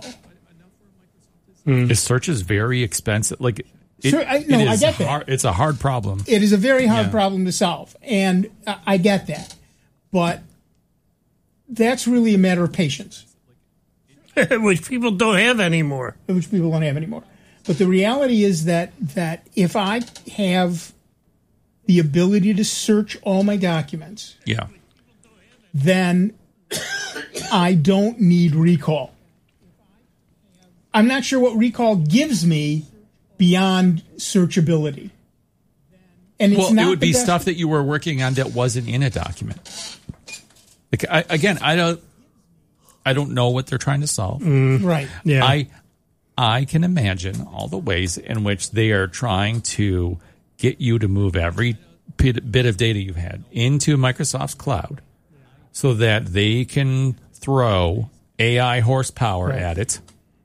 Search is very expensive. Like, I get that. It's a hard problem. It is a very hard problem to solve, and I get that. But that's really a matter of patience. Which people don't have anymore. But the reality is that if I have the ability to search all my documents, then I don't need recall. I'm not sure what recall gives me beyond searchability. And it's it would be stuff that you were working on that wasn't in a document. Like, I don't know what they're trying to solve. Right. Yeah. I can imagine all the ways in which they are trying to get you to move every bit of data you've had into Microsoft's cloud so that they can throw AI horsepower at it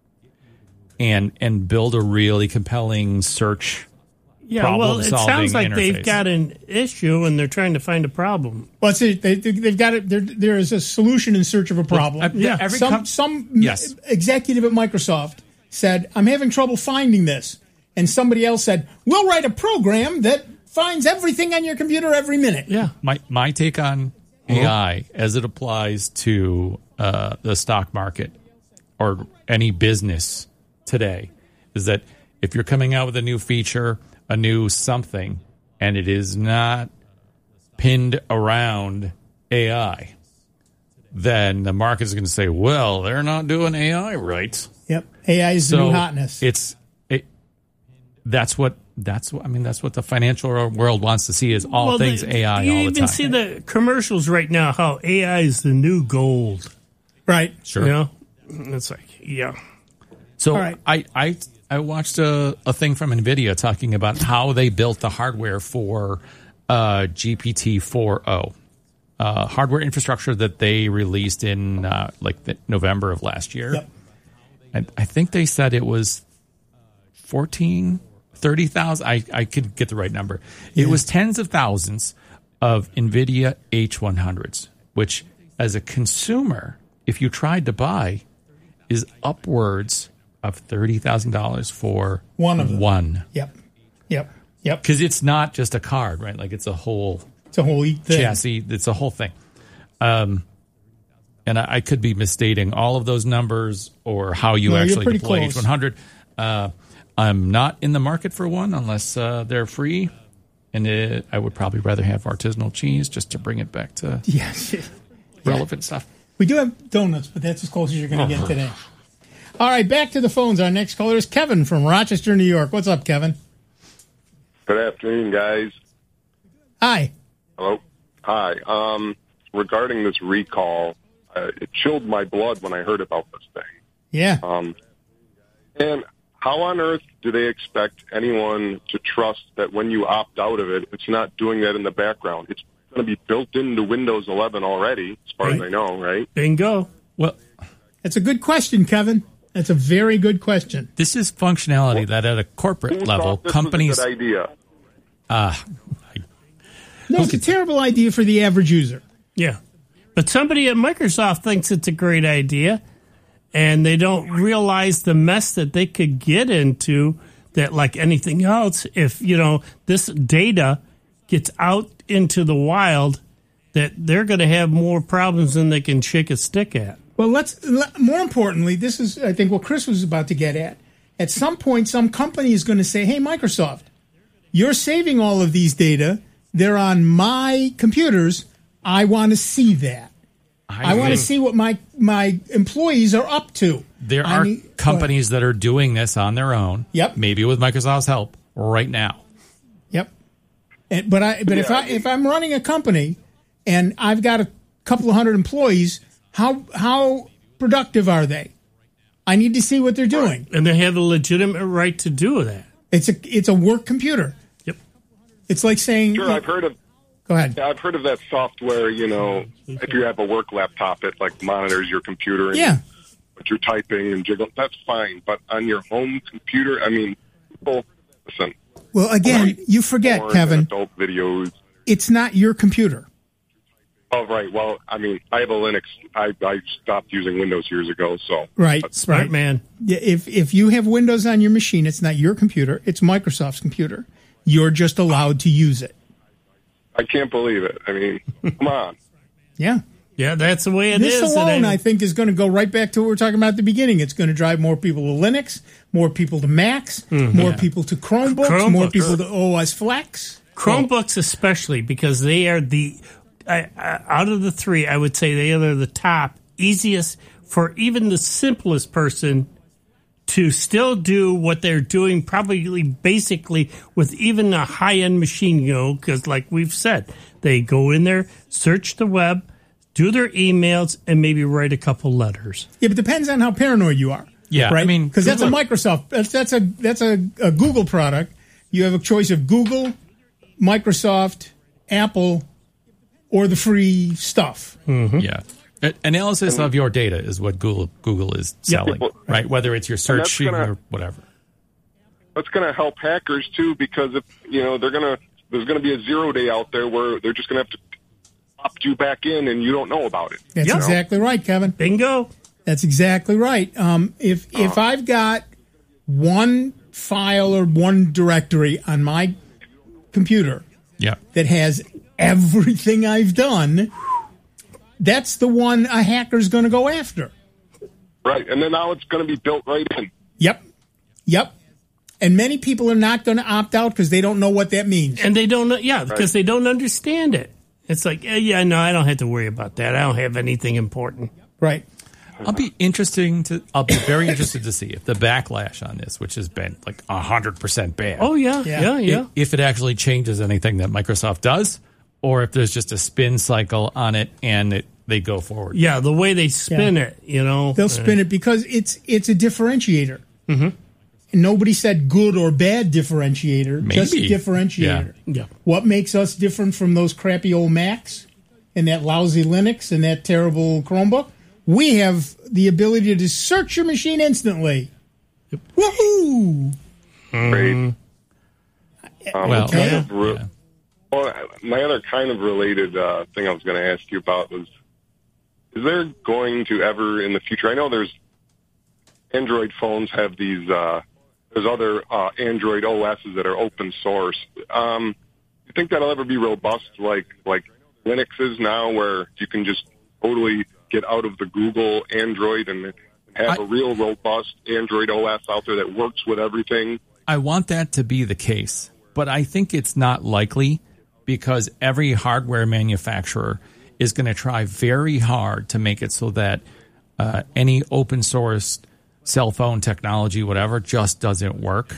and build a really compelling search problem-solving it sounds like interface. They've got an issue and they're trying to find a problem. Well, they've got it. There is a solution in search of a problem. Some executive at Microsoft said, "I'm having trouble finding this," and somebody else said, "We'll write a program that finds everything on your computer every minute." Yeah. My take on AI as it applies to the stock market or any business today is that if you're coming out with a new feature, a new something, and it is not pinned around AI, then the market is going to say, "Well, they're not doing AI right." Yep, AI is the new hotness. That's what the financial world wants to see is things AI all the time. You even see the commercials right now, how AI is the new gold. Right. Sure. You know? It's like, yeah. So All right. I watched a thing from NVIDIA talking about how they built the hardware for GPT-4o. Hardware infrastructure that they released in November of last year. Yep. And I think they said it was 30,000. I could get the right number. Yeah. It was tens of thousands of NVIDIA H100s, which as a consumer, if you tried to buy, is upwards of $30,000 for one of them. One. Yep. Because it's not just a card, right? Like it's a whole thing. Chassis. It's a whole thing. And I could be misstating all of those numbers or how you actually deploy H100. I'm not in the market for one unless they're free. And I would probably rather have artisanal cheese just to bring it back to relevant stuff. We do have donuts, but that's as close as you're going to get today. All right, back to the phones. Our next caller is Kevin from Rochester, New York. What's up, Kevin? Good afternoon, guys. Hi. Hello. Hi. Regarding this recall, it chilled my blood when I heard about this thing. Yeah. And how on earth do they expect anyone to trust that when you opt out of it, it's not doing that in the background? It's going to be built into Windows 11 already, as far as I know, right? Bingo. Well, that's a good question, Kevin. That's a very good question. This is functionality that at a corporate level, companies... Was a good idea? No, it's a terrible idea for the average user. Yeah. But somebody at Microsoft thinks it's a great idea, and they don't realize the mess that they could get into that, like anything else, if, this data gets out into the wild, that they're going to have more problems than they can shake a stick at. Well, more importantly, this is, I think, what Chris was about to get at. At some point, some company is going to say, hey, Microsoft, you're saving all of these data. They're on my computers. I want to see that. I want to see what my employees are up to. There are companies that are doing this on their own. Yep. Maybe with Microsoft's help right now. Yep. If I'm running a company and I've got a couple of hundred employees, how productive are they? I need to see what they're doing. And they have a legitimate right to do that. It's a work computer. Yep. It's like saying... Sure, I've heard of... Go ahead. I've heard of that software, if you have a work laptop, it monitors your computer and what you're typing and jiggle. That's fine. But on your home computer, people, listen. Well, again, you forget, Kevin. Adult videos. It's not your computer. Oh, right. Well, I have a Linux. I stopped using Windows years ago, so. Right. Smart man. Yeah, if you have Windows on your machine, it's not your computer. It's Microsoft's computer. You're just allowed to use it. I can't believe it. Come on. Yeah. Yeah, that's the way it is. This alone, I think, is going to go right back to what we were talking about at the beginning. It's going to drive more people to Linux, more people to Macs, more people to Chromebooks, more people to OS Flex. Chromebooks especially, because they are out of the three, I would say they are the top, easiest for even the simplest person to still do what they're doing, probably basically with even a high-end machine, because like we've said, they go in there, search the web, do their emails, and maybe write a couple letters. Yeah, but it depends on how paranoid you are. Yeah, right? Because that's a Microsoft, that's a Google product. You have a choice of Google, Microsoft, Apple, or the free stuff. Mm-hmm. Yeah. Analysis of your data is what Google is selling, right? Whether it's your search or whatever. That's going to help hackers too, because if there's going to be a 0 day out there where they're just going to have to opt you back in, and you don't know about it. That's exactly right, Kevin. Bingo. That's exactly right. If I've got one file or one directory on my computer, that has everything I've done, that's the one a hacker's going to go after. Right, and then now it's going to be built right in. Yep. And many people are not going to opt out because they don't know what that means. And they don't know, because they don't understand it. It's like, I don't have to worry about that. I don't have anything important. Right. I'll be very interested to see if the backlash on this, which has been like 100% bad. Oh, yeah. If it actually changes anything that Microsoft does, or if there's just a spin cycle on it and they go forward. Yeah, the way they spin it, They'll spin it because it's a differentiator. Mm-hmm. And nobody said good or bad differentiator, Maybe. just differentiator. Yeah. What makes us different from those crappy old Macs and that lousy Linux and that terrible Chromebook? We have the ability to search your machine instantly. Yep. Woohoo! Great. Okay. Well, my other kind of related thing I was going to ask you about was, is there going to ever in the future, I know there's Android phones have these, there's other Android OSs that are open source. You think that'll ever be robust like Linux is now, where you can just totally get out of the Google Android and have a real robust Android OS out there that works with everything? I want that to be the case, but I think it's not likely because every hardware manufacturer is going to try very hard to make it so that any open source cell phone technology, whatever, just doesn't work.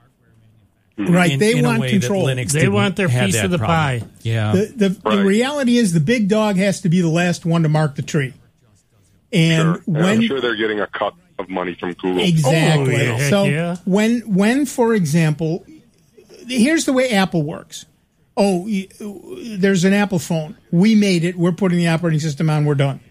Right, they want control. They want their piece of the pie. Yeah. The reality is the big dog has to be the last one to mark the tree. And sure. I'm sure they're getting a cut of money from Google. Exactly. Oh, yeah. So Yeah. when, for example, here's the way Apple works. Oh, there's an Apple phone. We made it. We're putting the operating system on. We're done.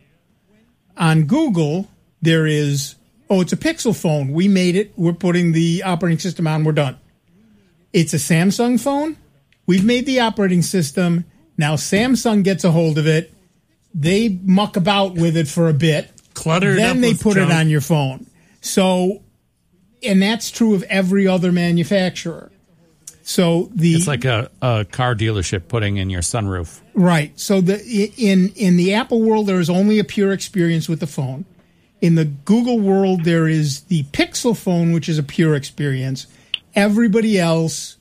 On Google, there is, it's a Pixel phone. We made it. We're putting the operating system on. We're done. It's a Samsung phone. We've made the operating system. Now Samsung gets a hold of it. They muck about with it for a bit. Cluttered then up they with put junk. it on your phone. So, and that's true of every other manufacturer. So it's like a car dealership putting in your sunroof. Right. So in the Apple world, there is only a pure experience with the phone. In the Google world, there is the Pixel phone, which is a pure experience. Everybody else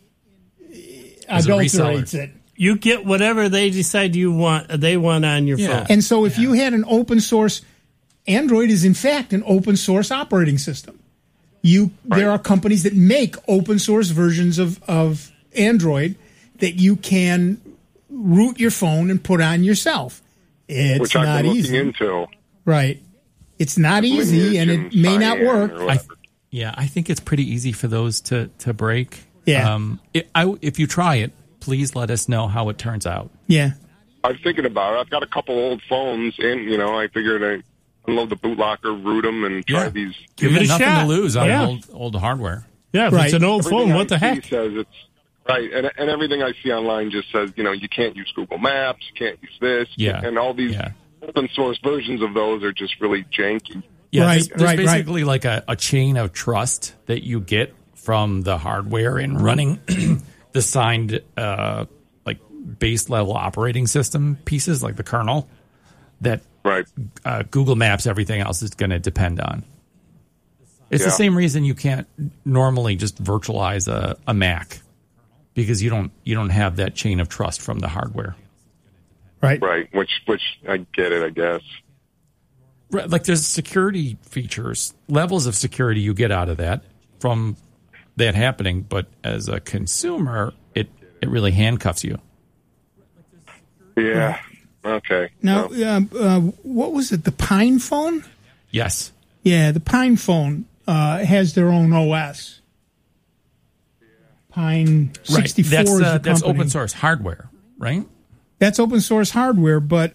adulterates it. You get whatever they decide they want on your phone. And so if you had an open source, Android is in fact an open source operating system. There are companies that make open source versions of Android that you can root your phone and put on yourself. It's Which not I've been easy. looking into. Right. It's not easy, and it may not work. I think it's pretty easy for those to break. Yeah. If you try it, please let us know how it turns out. Yeah. I'm thinking about it. I've got a couple old phones, and, I figured I'd unload the bootlocker, root them, and try these. Give it a nothing shot. to lose on old hardware. Yeah, if it's an old phone, what the heck? Says it's right, and everything I see online just says, you can't use Google Maps, you can't use this, and all these open source versions of those are just really janky. Yeah, there's basically like a chain of trust that you get from the hardware in running the signed like base level operating system pieces, like the kernel, that Google Maps, everything else is going to depend on. It's the same reason you can't normally just virtualize a Mac, because you don't have that chain of trust from the hardware. Right. Which I get it, I guess. Right, like there's security features, levels of security you get out of that from that happening, but as a consumer, it really handcuffs you. Yeah. Okay. Now, what was it? The Pine phone? Yes. Yeah, the Pine phone has their own OS. Pine 64 is the that's company. open source hardware, right? That's open source hardware, but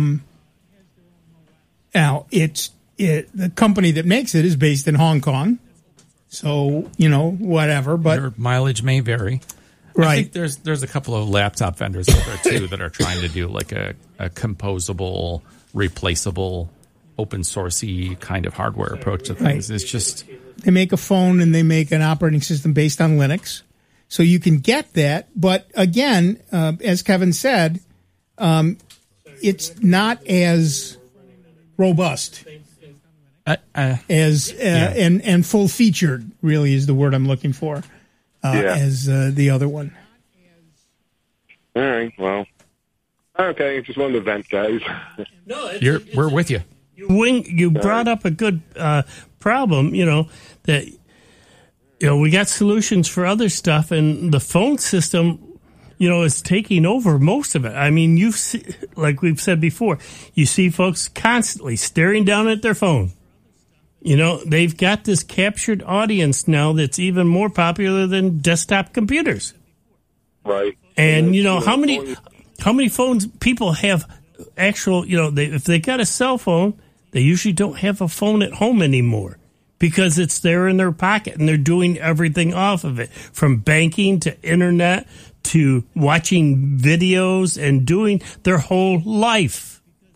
now the company that makes it is based in Hong Kong. So, whatever. But your mileage may vary. Right. I think there's a couple of laptop vendors out there too that are trying to do like a composable, replaceable, open sourcey kind of hardware approach to things. It's just they make a phone and they make an operating system based on Linux, so you can get that. But again, as Kevin said, it's not as robust and full featured. Really, is the word I'm looking for. As the other one. All right. Well. Okay. Just wanted to vent, guys. No, we're with you. You brought up a good problem. That we got solutions for other stuff, and the phone system, is taking over most of it. I mean, like we've said before, you see folks constantly staring down at their phone. They've got this captured audience now that's even more popular than desktop computers. Right. And, how many phones people have actual, if they got a cell phone, they usually don't have a phone at home anymore because it's there in their pocket and they're doing everything off of it, from banking to internet to watching videos and doing their whole life.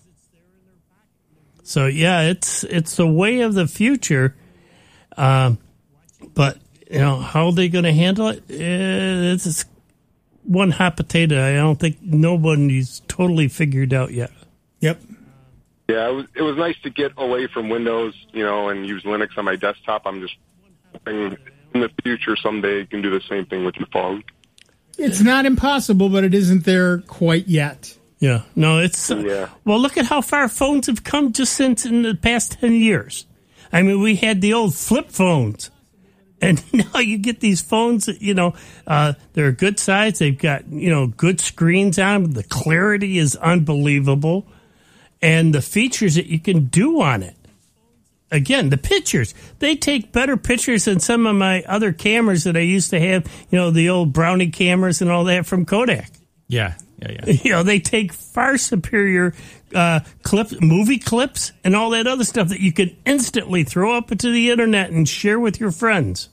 So, yeah, it's the way of the future. But, how are they going to handle it? It's one hot potato. I don't think nobody's totally figured out yet. Yep. Yeah, it was nice to get away from Windows, and use Linux on my desktop. I'm just hoping in the future someday you can do the same thing with your phone. It's not impossible, but it isn't there quite yet. Yeah, no, it's... well, look at how far phones have come just since in the past 10 years. I mean, we had the old flip phones, and now you get these phones that, they're a good size. They've got, good screens on them. The clarity is unbelievable. And the features that you can do on it. Again, the pictures. They take better pictures than some of my other cameras that I used to have, the old Brownie cameras and all that from Kodak. Yeah. They take far superior movie clips and all that other stuff that you can instantly throw up into the internet and share with your friends.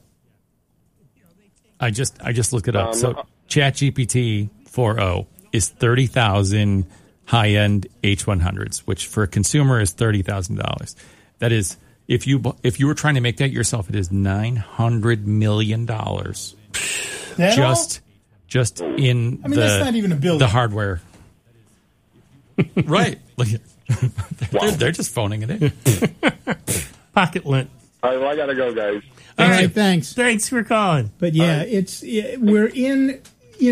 I just looked it up. So ChatGPT 4.0 is 30,000 high-end H100s, which for a consumer is $30,000. That is, if you were trying to make that yourself, it is $900 million. Just in that's not even a building. The hardware. Right. They're just phoning it in. Pocket lint. All right, well, I got to go, guys. All right, thanks. Thanks for calling. But, yeah, we're in,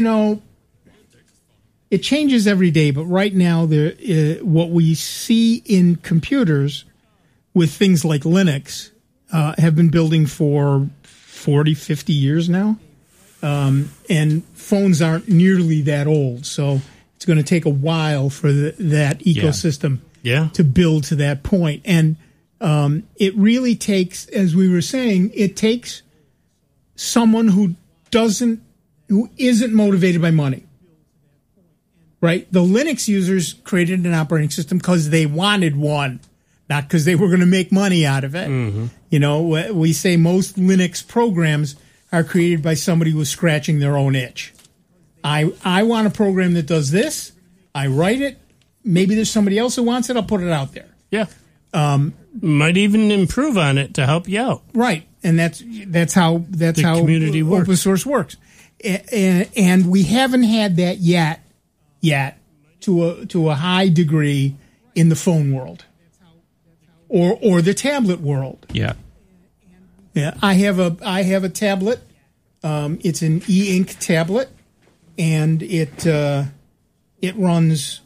it changes every day. But right now, what we see in computers with things like Linux have been building for 40, 50 years now. And phones aren't nearly that old, so it's going to take a while for that ecosystem to build to that point. And it really takes, as we were saying, it takes someone who isn't motivated by money. Right? The Linux users created an operating system because they wanted one, not because they were going to make money out of it. Mm-hmm. We say most Linux programs are created by somebody who's scratching their own itch. I want a program that does this. I write it. Maybe there's somebody else who wants it. I'll put it out there. Yeah. Might even improve on it to help you out. Right. And that's how community works. Open source works. And we haven't had that yet to a high degree in the phone world or the tablet world. Yeah. Yeah, I have a tablet. It's an e-ink tablet, and it runs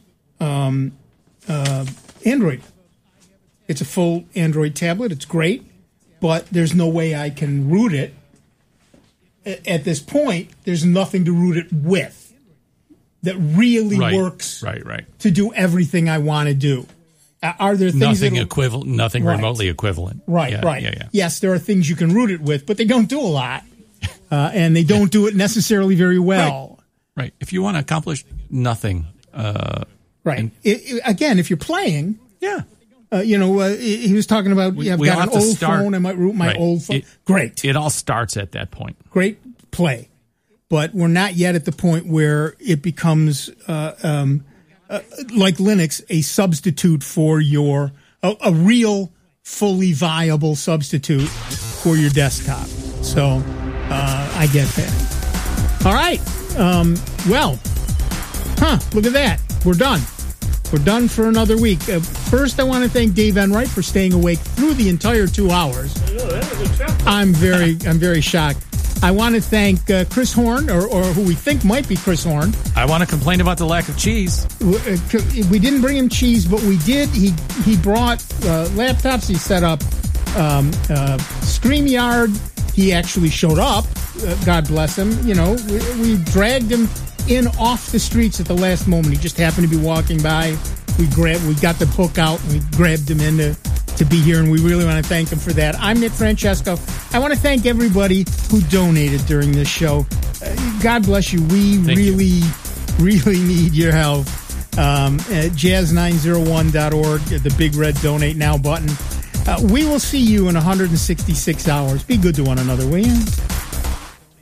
Android. It's a full Android tablet. It's great, but there's no way I can root it. At this point, there's nothing to root it with that really works to do everything I want to do. Are there things nothing remotely equivalent? Right. Yeah. Yes, there are things you can root it with, but they don't do a lot, and they don't do it necessarily very well. Right. If you want to accomplish nothing, again, if you're playing, he was talking about I've got an old phone. I might root my old phone. Great. It all starts at that point. Great play, but we're not yet at the point where it becomes. Like Linux, a substitute for a real, fully viable substitute for your desktop. So, I get that. All right. Look at that. We're done. We're done for another week. First, I want to thank Dave Enright for staying awake through the entire 2 hours. I'm very shocked. I want to thank Chris Horn, or who we think might be Chris Horn. I want to complain about the lack of cheese. We didn't bring him cheese, but we did. He brought laptops. He set up StreamYard. He actually showed up. God bless him. We dragged him in off the streets at the last moment. He just happened to be walking by. We got the hook out and we grabbed him in to be here, and we really want to thank him for that. I'm Nick Francesco. I want to thank everybody who donated during this show. God bless you. We really need your help. At jazz901.org, the big red donate now button. We will see you in 166 hours. Be good to one another, will you?